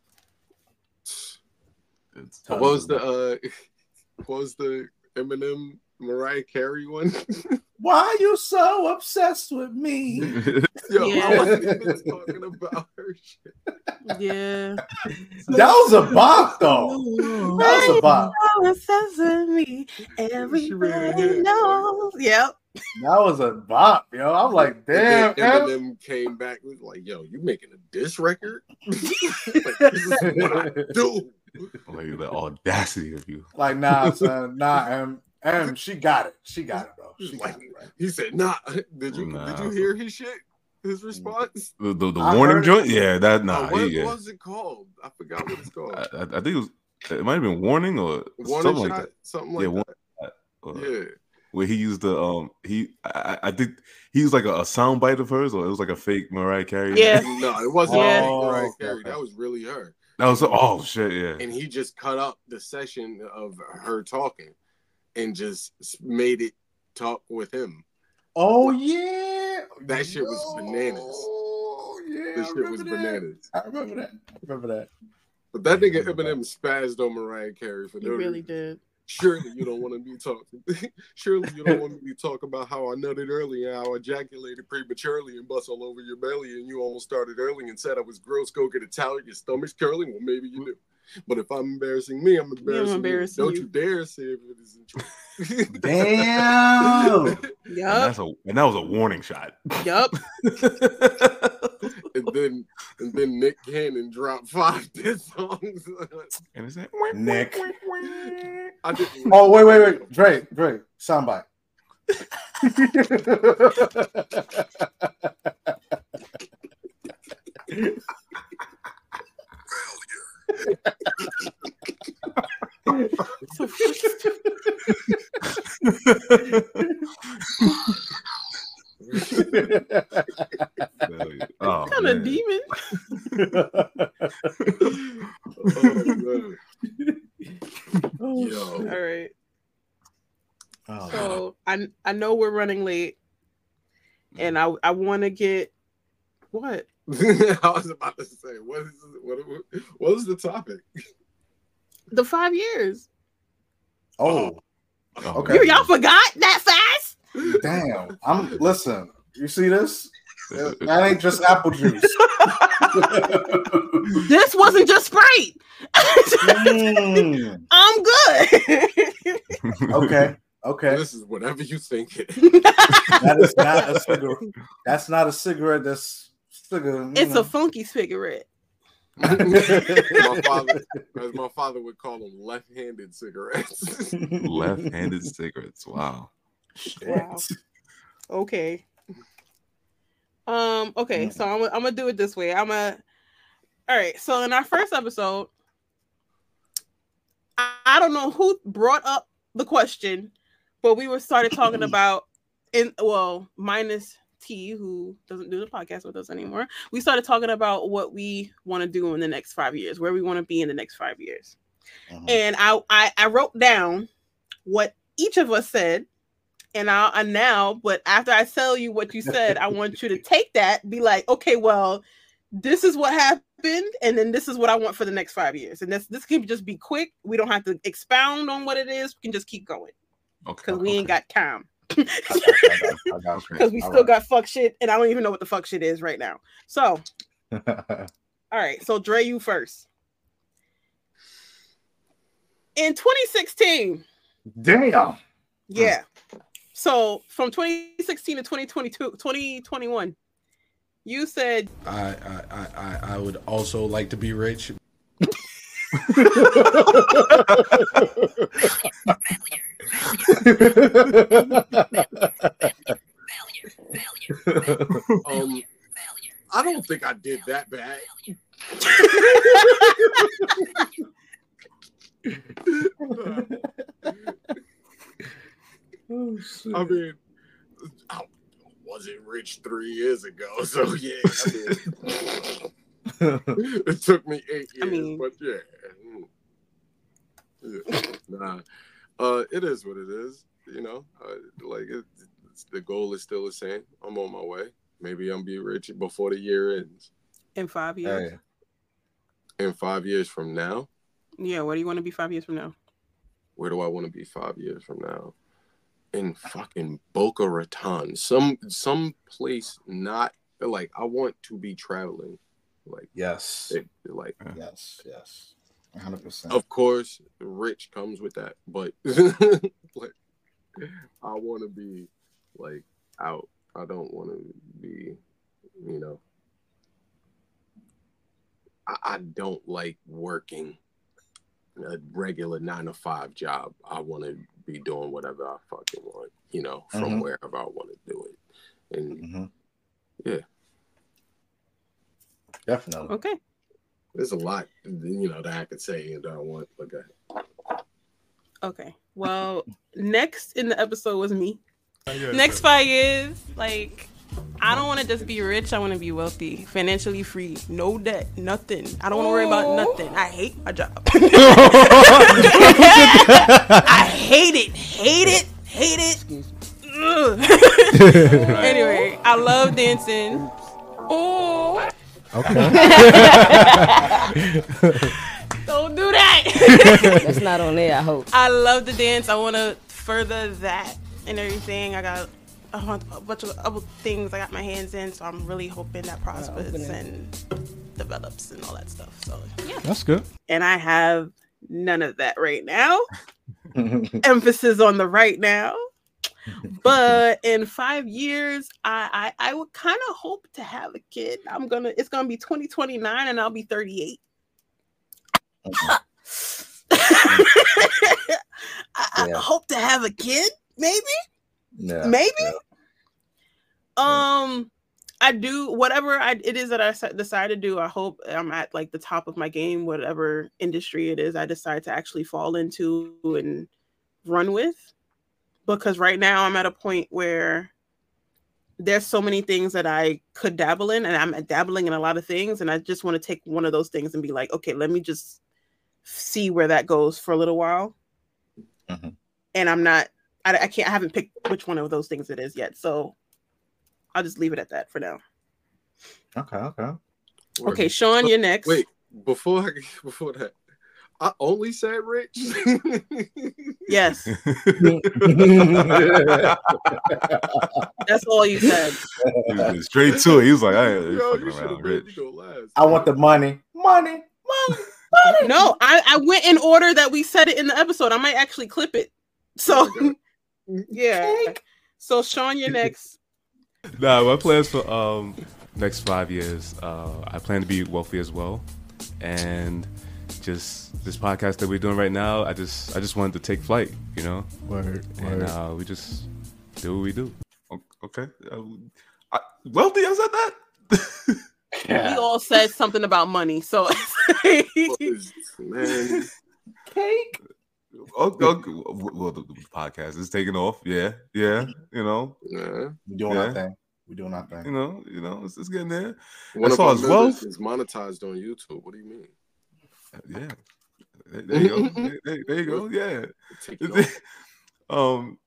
It's what was the uh what was the Eminem Mariah Carey one? Why you so obsessed with me? Yo, Yeah. I wasn't even talking about her shit. Yeah. That was a bop, though. That was a bop. Me, She ran everybody ahead. knows. Yep. That was a bop, yo. I'm like, damn. And then Em. Eminem came back with like, "Yo, you making a diss record? Like, this is what I do." Like the audacity of you. Like, nah, son, nah, Em. Em, she got it. She got it, bro. She got Like, it, bro. he said, "Nah." Did you Nah. did you hear his shit? His response? The the, the I warning heard- joint? Yeah, that nah. Uh, what yeah. what was it called? I forgot what it's called. I, I I think it was it might have been warning or Warning something shot, like something Yeah, like warning that. that. Uh, Yeah. Where he used the um he I, I I think he was like a, a sound bite of hers, or it was like a fake Mariah Carey. Yeah. No, it wasn't Yeah. fake Mariah Oh, Carey. okay. That was really her. That was oh shit, yeah. And he just cut up the session of her talking and just made it talk with him. Oh, yeah. That shit was bananas. Oh, yeah. This I shit was remember that. bananas. I remember that. I remember that. But that nigga Eminem spazzed on Mariah Carey for He no really reason. did. Surely you don't want to be talking. Surely you don't want me to talk about how I nutted early and how I ejaculated prematurely and bust all over your belly and you almost started early and said I was gross. Go get a towel. Your stomach's curling. Well, maybe you do. But if I'm embarrassing me, I'm embarrassing, embarrassing you. Don't you. you dare say if it isn't true. Damn. And Yup. that's a and that was a warning shot. Yup. and then and then Nick Cannon dropped five diss songs. And it's like Nick. I didn't. Oh, wait, wait, wait. Drake, Drake. Soundbite. So, oh, kind of man. demon. Oh, man. Yo. All right. Oh, So I I know we're running late, and I I want to get what I was about to say, what is what, what was the topic? the five years. oh. Oh, Okay. You, y'all forgot that fast? Damn. I'm listen. You see this? That ain't just apple juice. This wasn't just Sprite. Mm. I'm good. Okay. Okay. This is whatever you think it is. That is not a cigarette. That's not a cigarette. That's cigarette. It's know. a funky cigarette. My father, as my father would call them, left-handed cigarettes. Left-handed cigarettes. Wow. Wow. Okay. Um. Okay. So I'm. I'm gonna do it this way. I'm a. All right. So in our first episode, I, I don't know who brought up the question, but we were started talking about in well minus T, who doesn't do the podcast with us anymore. We started talking about what we want to do in the next five years, where we want to be in the next five years. Uh-huh. And I, I I wrote down what each of us said, and I and now, but after I tell you what you said, I want you to take that, be like, okay, well, this is what happened, and then this is what I want for the next five years. And this this can just be quick. We don't have to expound on what it is. We can just keep going. Okay. Because we okay. ain't got time. Because we all still right. got fuck shit, and I don't even know what the fuck shit is right now. So, all right. So, Dre, you first. In twenty sixteen. Damn. Yeah. So, from twenty sixteen to twenty twenty-two, twenty twenty-one, you said I I I I would also like to be rich. um, I don't think I did that bad. Oh, shit. I mean, I wasn't rich three years ago, so yeah. I mean, it took me eight years, I mean, but yeah. yeah. Nah, uh, it is what it is. You know, uh, like it, it's, the goal is still the same. I'm on my way. Maybe I'm be rich before the year ends. In five years. Hey. In five years from now. Yeah. Where do you want to be five years from now? Where do I want to be five years from now? In fucking Boca Raton, some some place not like I want to be traveling. Like yes, it, like yes, yes, one hundred percent. Of course, rich comes with that, but like I want to be like out. I don't want to be, you know. I, I don't like working a regular nine to five job. I want to be doing whatever I fucking want, you know, from mm-hmm. wherever I want to do it. And mm-hmm. yeah. Definitely. Okay. There's a lot, you know, that I could say and I want. Okay. Okay. Well, next in the episode was me. Next five years, like, I don't want to just be rich. I want to be wealthy, financially free, no debt, nothing. I don't want to worry about nothing. I hate my job. I hate it, hate it, hate it. Anyway, I love dancing. Oh. Okay. Don't do that. That's not on there, I hope. I love to dance. I want to further that and everything. I got a bunch of other things I got my hands in, so I'm really hoping that prospers and develops and all that stuff. So yeah, that's good. And I have none of that right now. Emphasis on the right now. But in five years, I I, I would kind of hope to have a kid. I'm gonna. It's gonna be twenty twenty-nine, and I'll be thirty-eight. I, I yeah. hope to have a kid. Maybe. Yeah, Maybe. Yeah. Um, I do whatever I it is that I decide to do. I hope I'm at like the top of my game, whatever industry it is I decide to actually fall into and run with. Because right now I'm at a point where there's so many things that I could dabble in, and I'm dabbling in a lot of things, and I just want to take one of those things and be like, okay, let me just see where that goes for a little while. Mm-hmm. And I'm not. I, I can't. I haven't picked which one of those things it is yet, so I'll just leave it at that for now. Okay. Okay. Okay, Sean, you're next. Wait, before I, before that, I only said rich. Yes, that's all you said. He was straight to it. He was like, I ain't Yo, fucking you should have around, made rich. me go last. I want the money, money, money, money. No, I, I went in order that we said it in the episode. I might actually clip it. So, yeah. So, Sean, you're next. Nah, my plans for um next five years, uh, I plan to be wealthy as well, and just this podcast that we're doing right now, I just I just wanted to take flight, you know. Word, And word. uh, we just do what we do. O- Okay, uh, I, wealthy. I said that. We all said something about money. So, What is- man, Cake. Oh, oh, well, the, the podcast is taking off. Yeah, yeah. You know, yeah. We doing Yeah. our thing. We doing our you thing. know, you know. It's, it's getting there. One As of far our as members wealth- is monetized on YouTube. What do you mean? Yeah. There, there you go. There, there- there you go. Yeah. Take it off. um.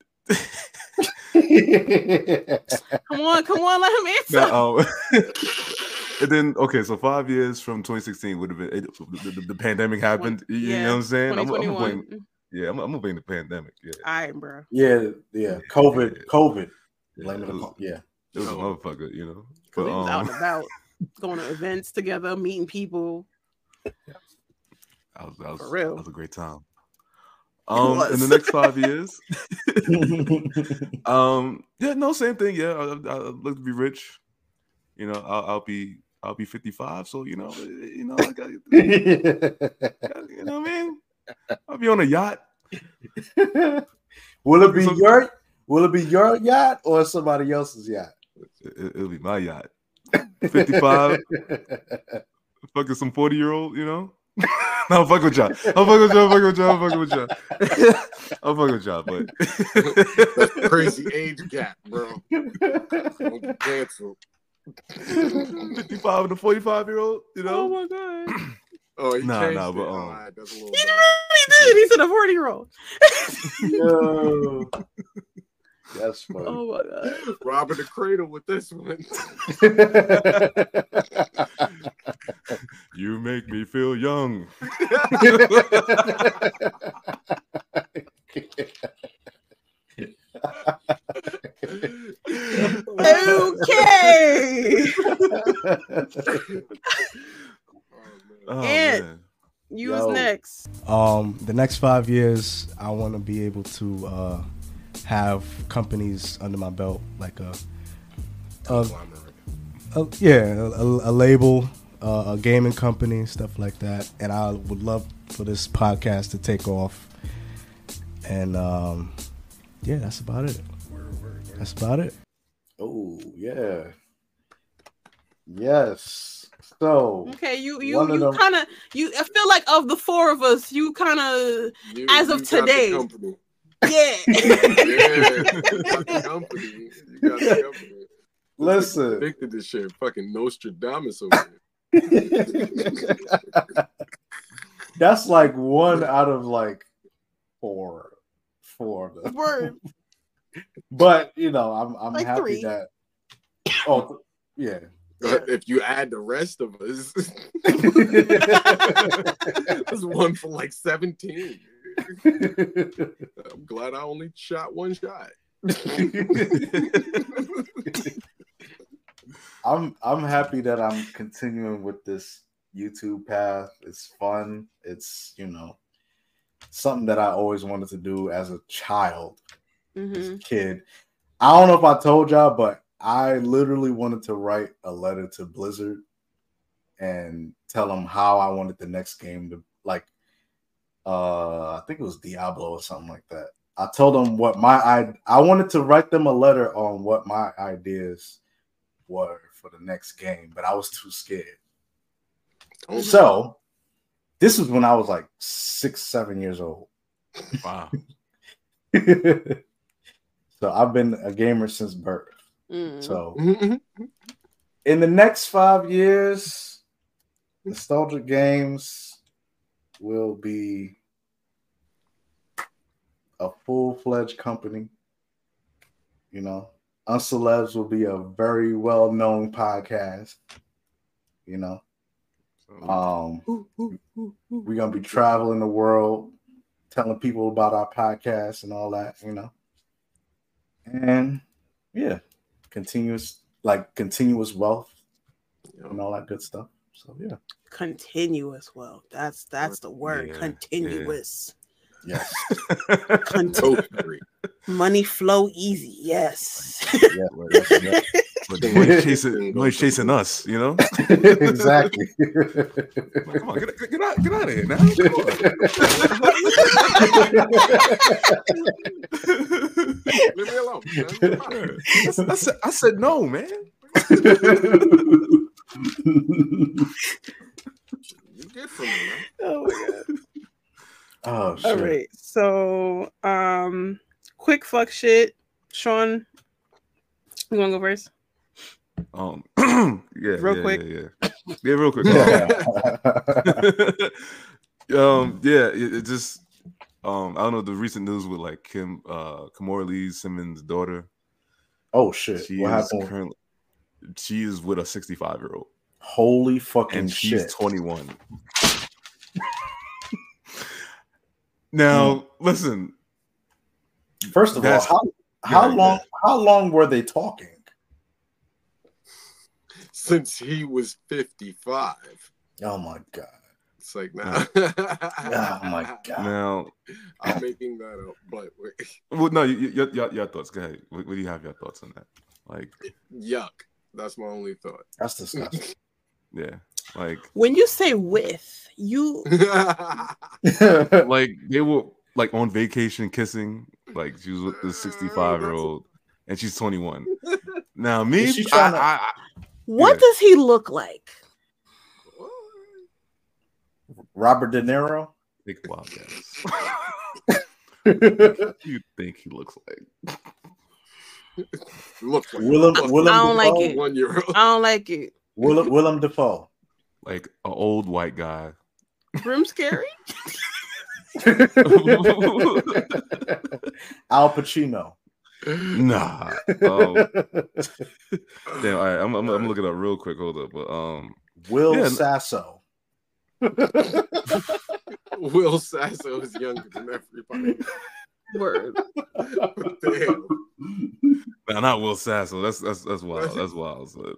come on, come on, let him answer. Now, um, and then okay, so five years from twenty sixteen would have been it, the, the, the pandemic happened. You, you know what I'm saying? I'm, I'm gonna blame, twenty twenty-one. yeah, I'm, I'm gonna blame the pandemic. Yeah, All right, bro. yeah, yeah. COVID, COVID. yeah, Blame it it was, upon. Yeah. it was a No. motherfucker, you know. Because But, we was out um, and about, going to events together, meeting people. that was, that was, For real. that was a great time. Um, was. in the next five years, um, yeah, no, same thing. Yeah, I, I, I'd like to be rich. You know, I'll, I'll be I'll be fifty-five. So you know, you know, I got, you know what I mean. I'll be on a yacht. Will it be So- your Will it be your yacht or somebody else's yacht? It, it'll be my yacht. fifty-five, fucking some forty year old, you know. No, I'm fucking with y'all. I'm fucking with y'all. I'm fucking with y'all. I'm fucking with y'all. I'm fucking with y'all, but That's crazy age gap, bro. Don't cancel. fifty-five and a forty-five year old, you Oh know. my god. Oh, he Nah, changed nah, it. but, um, All right, that's a little He better. really did. He said a forty year old. Yo. That's funny. Oh my god. Robbing the cradle with this one. You make me feel young. Okay. Oh, And- man. You Yo. was next. Um, the next five years, I want to be able to uh, have companies under my belt, like a, a, a yeah, a, a label, uh, a gaming company, stuff like that. And I would love for this podcast to take off. And um, yeah, that's about it. That's about it. Oh yeah. Yes. So Okay, you you One of you them- kind of you. I feel like of the four of us, you kind of You- As of you got the today. company. yeah. Yeah, you got the company. You got the company. listen. Addicted to shit. Fucking Nostradamus over here. That's like one out of like four. Four of them. Word. But you know, I'm I'm Like happy three. that oh yeah. But if you add the rest of us, that's one for like seventeen. I'm glad I only shot one shot. I'm I'm happy that I'm continuing with this YouTube path. It's fun. It's, you know, something that I always wanted to do as a child, as hmm a kid. I don't know if I told y'all, but I literally wanted to write a letter to Blizzard and tell them how I wanted the next game to, like, uh, I think it was Diablo or something like that. I told them what my I I wanted to write them a letter on what my ideas were for the next game, but I was too scared. Oh, So this was when I was like six, seven years old. Wow. So I've been a gamer since birth. Mm. So Mhm. in the next five years, Nostalgic Games will be a full-fledged company. You know, Uncelebs will be a very well-known podcast. You know, Um, we're gonna be traveling the world, telling people about our podcast and all that, you know. And yeah, continuous like continuous wealth and all that good stuff. So yeah, continuous wealth. That's that's the word. Yeah, continuous. yes, Continu- money flow easy. Yes. yeah, well, that's, that's, But the money's chasing, money's chasing us, you know. exactly. Like, come on, get, get out, get out of here now. Come Leave me alone. Man. on. I, I, said, I said no, man. You get from me, man. Oh my god. Oh shit. All right. So, um, quick fuck shit. Sean, you want to go first? Um, yeah, Real yeah, quick. yeah, yeah, yeah, real quick. Yeah. um, yeah, it, it just, um, I don't know the recent news with like Kim, uh, Kimora Lee Simmons' daughter. Oh shit. She What is happened? currently, she is with a sixty-five year old, Holy fucking and she's shit. twenty-one. Now, listen. First of all, That's- how how yeah, long yeah. how long were they talking? Since he was fifty-five. Oh my god. It's like, nah. Oh my god. Now, I'm making that up, but wait. well, no, you- you- your, your, your thoughts. Go ahead. What, what do you have your thoughts on that? Like, Yuck. That's my only thought. That's disgusting. yeah, like, When you say with, you like they were like on vacation kissing. Like she was with this sixty-five year old, and she's twenty-one. Now, me, Is she I, trying to- I, I, what Yeah. does he look like? Robert De Niro. think wild guess. What do you think he looks like? Look like Willem a Willem I don't like Dafoe? it. one year old. I don't like it. Willem Willem Dafoe. Like an old white guy. Grim scary? Al Pacino. Nah. Um, damn. All right, I'm, I'm, I'm looking up real quick. Hold up. But um, Will Yeah. Sasso. Will Sasso is younger than everybody. Word. Damn. nah, not Will Sasso. That's that's that's wild. That's wild. son.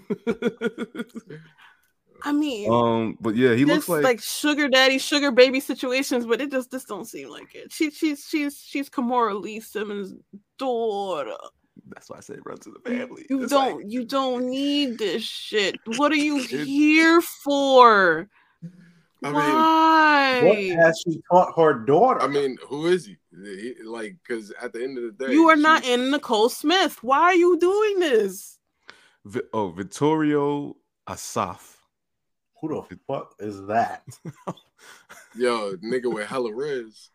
I mean, um, but yeah, he this looks like, like, sugar daddy, sugar baby situations, but it just this don't seem like it. She she's she's she's Kimora Lee Simmons' daughter. that's why I said run to the family. You It's don't like- you don't need this shit. What are you It- here for? I mean, Why? What has she taught her daughter? I mean, who is he? He- like, because at the end of the day, You are not she- in Nicole Smith. Why are you doing this? Vi- oh, Vittorio Asaf. Who the fuck is that? Yo, nigga with hella riz.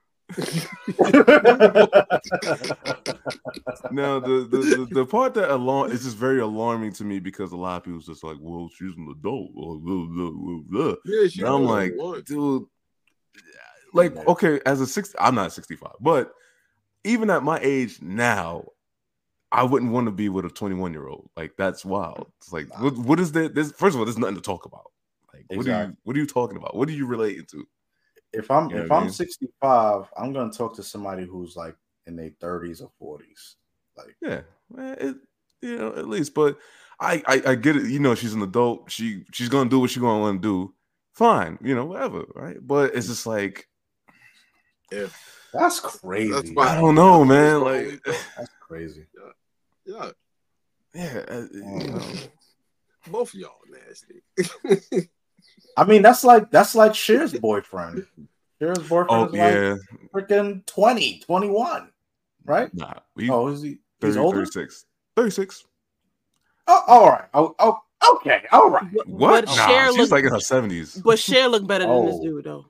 Now the, the the the part that alarm is just very alarming to me because a lot of people's just like, well, she's an adult. Blah, blah, blah, blah, blah. Yeah, she And I'm was like, one. dude, like, okay, as a six, I'm not sixty-five, but even at my age now, I wouldn't want to be with a twenty-one year old. Like, that's wild. It's like, what, what is that? This first of all, there's nothing to talk about. Like, what are you Exactly. what are you talking about? What are you relating to? If I'm You know if what I I'm mean? sixty-five, I'm gonna talk to somebody who's like in their thirties or forties. Like, Yeah, eh, it, you know, at least. But I, I, I get it. You know, she's an adult. She, she's gonna do what she's gonna want to do. Fine, you know, whatever, right? But it's just like, Yeah, that's crazy. That's why- I don't know, man. That's my Like, only thought. That's crazy. yeah. yeah, uh, you know, Both of y'all nasty. I mean, that's like that's like Cher's boyfriend. Cher's boyfriend oh is yeah, like freaking twenty, twenty-one, right? nah, he's Oh, is he? He's thirty, older. thirty-six. thirty-six. Oh, all right. Oh, oh, okay. All right. But, What? But Nah, Cher she's look, like in her seventies. but Cher look better than this Oh. dude though.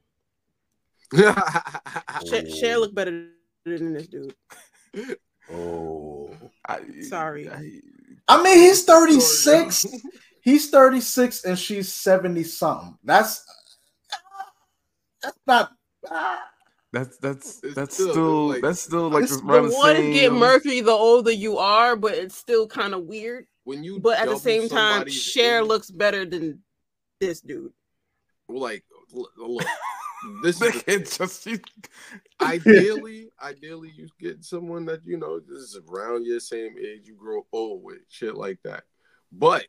Oh. Cher, Cher look better than this dude. Oh. Sorry. I, I mean, he's thirty-six. He's thirty-six and she's seventy something. That's that's not. ah. that's that's It's that's still, still like- that's still like It's- around The the ones same. get murky the older you are, but it's still kind of weird. When you But at the double same time, somebody's Cher age- looks better than this dude. like, look, this is it's just you. ideally, ideally, you get someone that you know this is around your same age, you grow old with, shit like that. But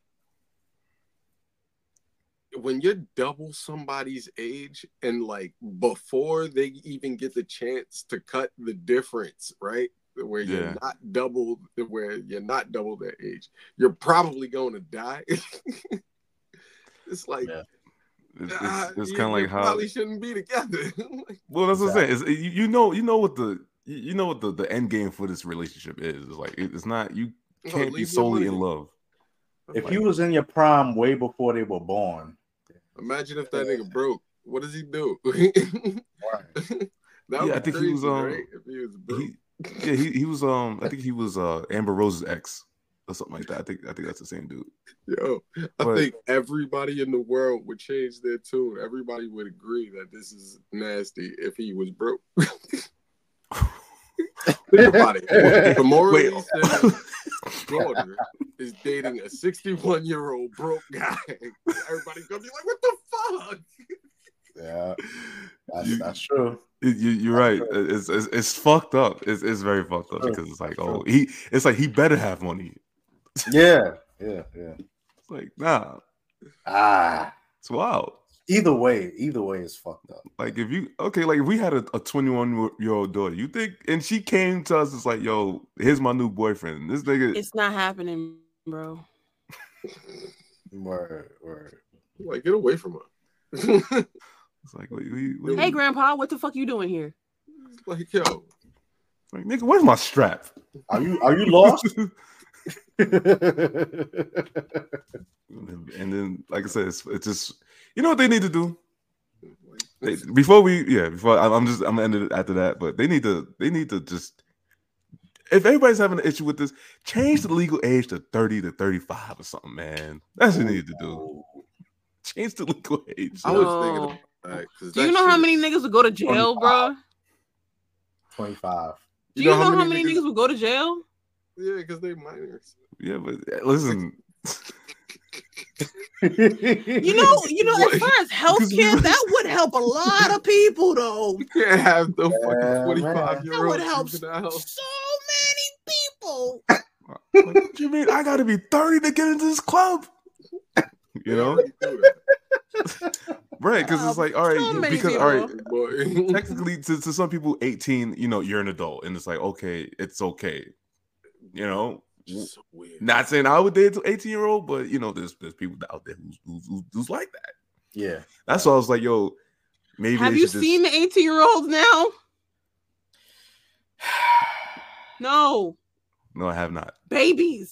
when you're double somebody's age and like before they even get the chance to cut the difference, right? Where you're Yeah. not double, where you're not double their age, you're probably going to die. It's like, Yeah. It's, ah, it's, it's you, kind of you like how. probably shouldn't be together. Well, that's what I'm saying. It's, you, you know, you know what the you you know what the, the end game for this relationship is. It's like it- it's not you No, can't be leave your solely in money. love. If you was in your prime way before they were born, Imagine if that nigga broke. What does he do? right. That Yeah, would I be think he crazy, was, um, right? If he was broke. He, yeah, he, he was um I think he was uh Amber Rose's ex or something like that. I think I think that's the same dude. Yo, I But- think everybody in the world would change their tune. Everybody would agree that this is nasty if he was broke. Think about it. Kamora Wait. Lee's daughter is dating a sixty-one-year-old broke guy. Everybody's gonna be like, "What the fuck?" Yeah, that's, You- that's true. You, you're right. It's, it's it's fucked up. It's it's very fucked up True. because it's like, True. oh, he. It's like he better have money. Yeah, yeah, yeah. It's like, nah, Ah, it's wild. either way, either way is fucked up. Like if you okay, like if we had a, a twenty-one year old daughter, you think, and she came to us, it's like, yo, here's my new boyfriend. This nigga, It's not happening, bro. Word, word. Like, get away from her. it's like, we, we, we, Hey, Grandpa, what the fuck you doing here? Like, yo, like, nigga, where's my strap? Are you are you lost? And then, like I said, it's, it's just, you know what they need to do. They, before we, yeah, before I, I'm just, I'm gonna end it after that. But they need to, they need to just, if everybody's having an issue with this, change the legal age to thirty to thirty-five or something, man. That's what they need to do. Change the legal age. I was No. thinking about that. 'cause Do you that know how shit many is- niggas would go to jail, bro? twenty-five. Do you know how many niggas would go to jail? Yeah, because they minors. Yeah, but listen, You know, you know, as far as healthcare, that would help a lot of people, though. You can't have the Yeah, fucking twenty-five year That old would help in so the house. many people. like, what you mean? I gotta be thirty to get into this club. You know, right? Because it's like, all right, So you- many because all right, people. Boy. technically to, to some people, eighteen, you know, you're an adult, and it's like, okay, it's okay. You know, Just so weird. not saying I would date an eighteen year old, but you know, there's there's people out there who's who's, who's, who's like that. Yeah. That's why I was like, yo, maybe Have they you should seen the eighteen year olds now? No, Just... No, I have not. babies.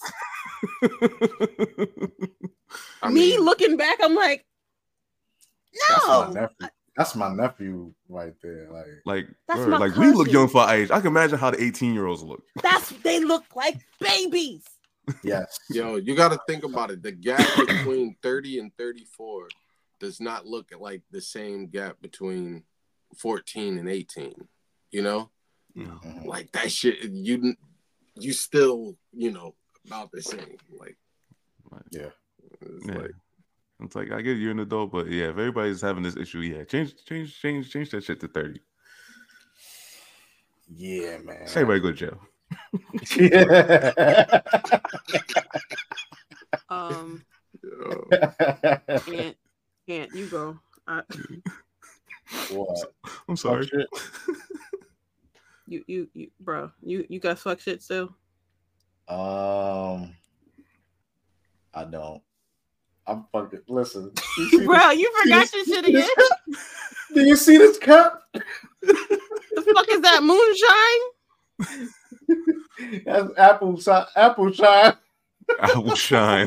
I Me mean, looking back, I'm like, That's my no. nephew. That's my nephew right there. Like, like, That's word, my like we look cousin. young for our age. I can imagine how the eighteen year olds look. That's they look like babies. yes. yo, you got to think about it. The gap between thirty and thirty-four does not look like the same gap between fourteen and eighteen. You know, Mhm. like that shit. You you still, you know, about the same. Like, Yeah. it's Yeah. like It's like I get you're an adult, but yeah, if everybody's having this issue, yeah, change, change, change, change that shit to thirty. Yeah, man. Everybody go to jail. Yeah. Um, yo, can't, can't you go? I, What? I'm sorry. Fuck shit. you, you, you, bro, you, you got fuck shit still. Um, I don't. I'm fucking. Listen, you see Bro, this- you forgot your shit again. Do you see this cup? The fuck is that moonshine? That's apple si- apple shine. I will shine.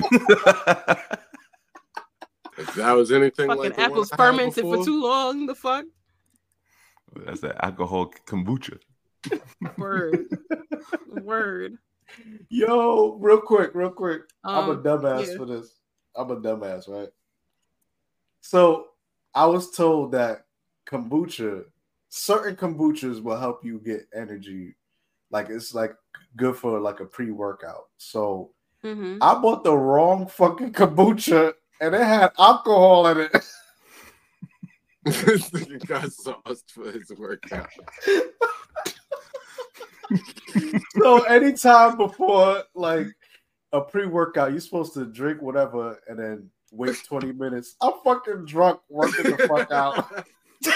if that was anything Fucking like the one apples I had fermented for before, too long. The fuck? That's that alcohol kombucha. Word, word. Yo, real quick, real quick. I'm a Um, dumbass yeah. for this. I'm a dumbass, right? So I was told that kombucha, certain kombuchas will help you get energy. Like it's like good for like a pre-workout. So mhm. I bought the wrong fucking kombucha and it had alcohol in it. This nigga got sauced for his workout. So anytime before like a pre-workout, you're supposed to drink whatever and then wait twenty minutes. I'm fucking drunk, working the fuck out.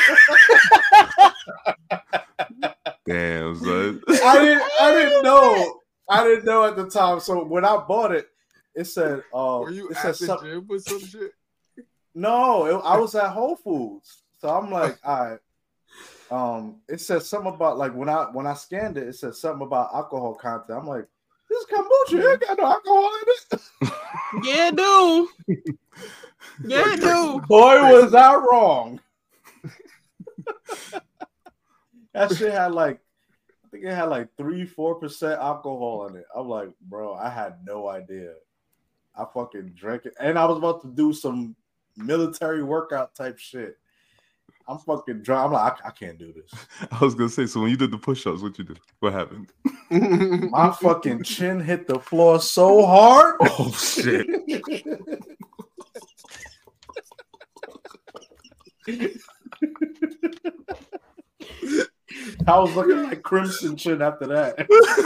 Damn, son. I didn't I didn't know. I didn't know at the time. So when I bought it, it said uh Were you it at said the something. gym with some shit? No, it, I was at Whole Foods. So I'm like, all right. Um, it says something about like when I when I scanned it, it says something about alcohol content. I'm like, this kombucha ain't got no alcohol in it. Yeah, it do. Yeah, it do. Boy, was I wrong. That shit had like, I think it had like three, four percent alcohol in it. I'm like, bro, I had no idea. I fucking drank it, and I was about to do some military workout type shit. I'm fucking drunk. I'm like, I, I can't do this. I was gonna say, so when you did the push-ups, what you did? What happened? My fucking chin hit the floor so hard. Oh shit! I was looking like Crimson Chin after that.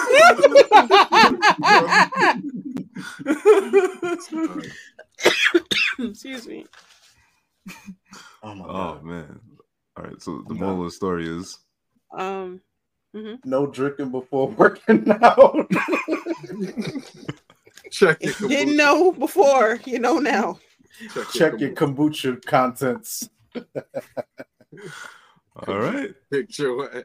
Excuse me. Oh my Oh god! man! All right, so the I'm moral done. of the story is Um, mhm. No drinking before working out. Check your If you didn't kombucha. know before, you know now. Check your kombucha contents. all right. Picture what?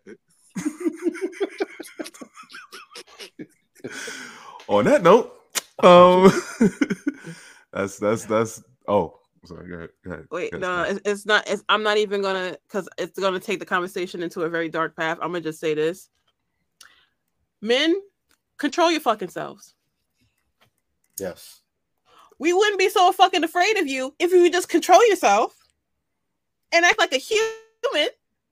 On that note, um, that's that's that's. Oh, sorry. Go ahead. Go ahead. Wait, Go ahead, no, Scott. it's, it's not. It's, I'm not even gonna, because it's gonna take the conversation into a very dark path. I'm gonna just say this: men, control your fucking selves. Yes. We wouldn't be so fucking afraid of you if you would just control yourself and act like a human.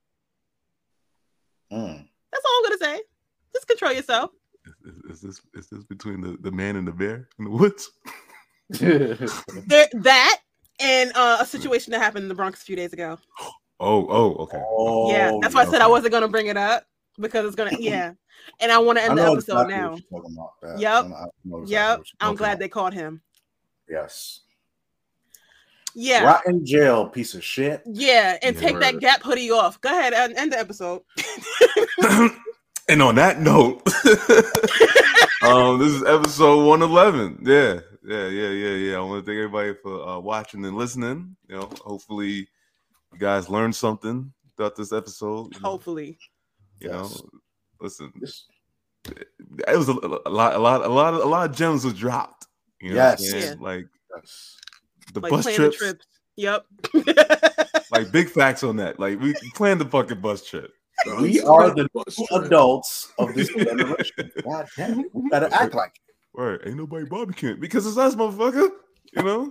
Mm. That's all I'm gonna say. Just control yourself. Is, is, is this is this between the, the man and the bear in the woods? There, that and uh, a situation that happened in the Bronx a few days ago. Oh, oh, okay. Oh, yeah, that's why I said I okay. wasn't gonna bring it up because it's gonna. Yeah, and I want to I end the know episode exactly now. what you're talking about, Pat. Yep. I know- I know exactly Yep, what you're I'm talking glad about. they caught him. Yes. Yeah, Rot in jail, piece of shit. yeah, and Yeah. take that Gap hoodie off. Go ahead and end the episode. And on that note, um, this is episode one eleven. Yeah, yeah, yeah, yeah, yeah. I want to thank everybody for uh, watching and listening. You know, hopefully you guys learned something throughout this episode. You know, Hopefully, you Yes. know, listen, This- it was a, a lot, a lot, a lot, of, a lot of gems was dropped. You know, what I'm Yes. saying? Yeah. Like yes. the like bus plan trips, the trips. Yep. like big facts on that. Like we planned the fucking bus trip. We are the Bus two trip. adults of this generation. God damn it. We better act like Right, ain't nobody barbecuing because it's us, motherfucker. You know.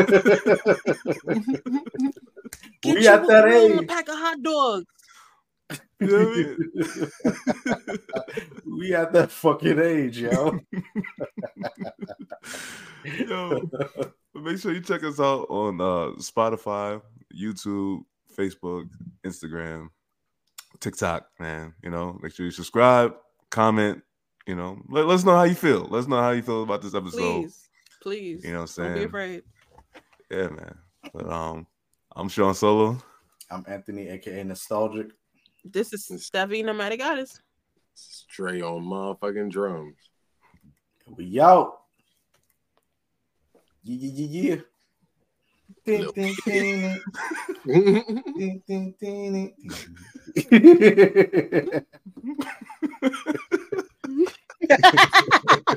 it. Get We you at that a age. pack of hot dogs. You know what I mean? We at that fucking age, yo. Yo, but make sure you check us out on uh, Spotify, YouTube, Facebook, Instagram, TikTok, man. You know, make sure you subscribe, comment, you know, let, let us know how you feel. Let us know how you feel about this episode. Please, please. You know what I'm Don't be saying? afraid. Yeah, man. But um, I'm Sean Solo. I'm Anthony, aka Nostalgic. This is Steffi Nomadic Stray on motherfucking drums. We out. Yeah, yeah, yeah, yeah. Ding, Nope. ding, ding, ding, ding, ding, ding.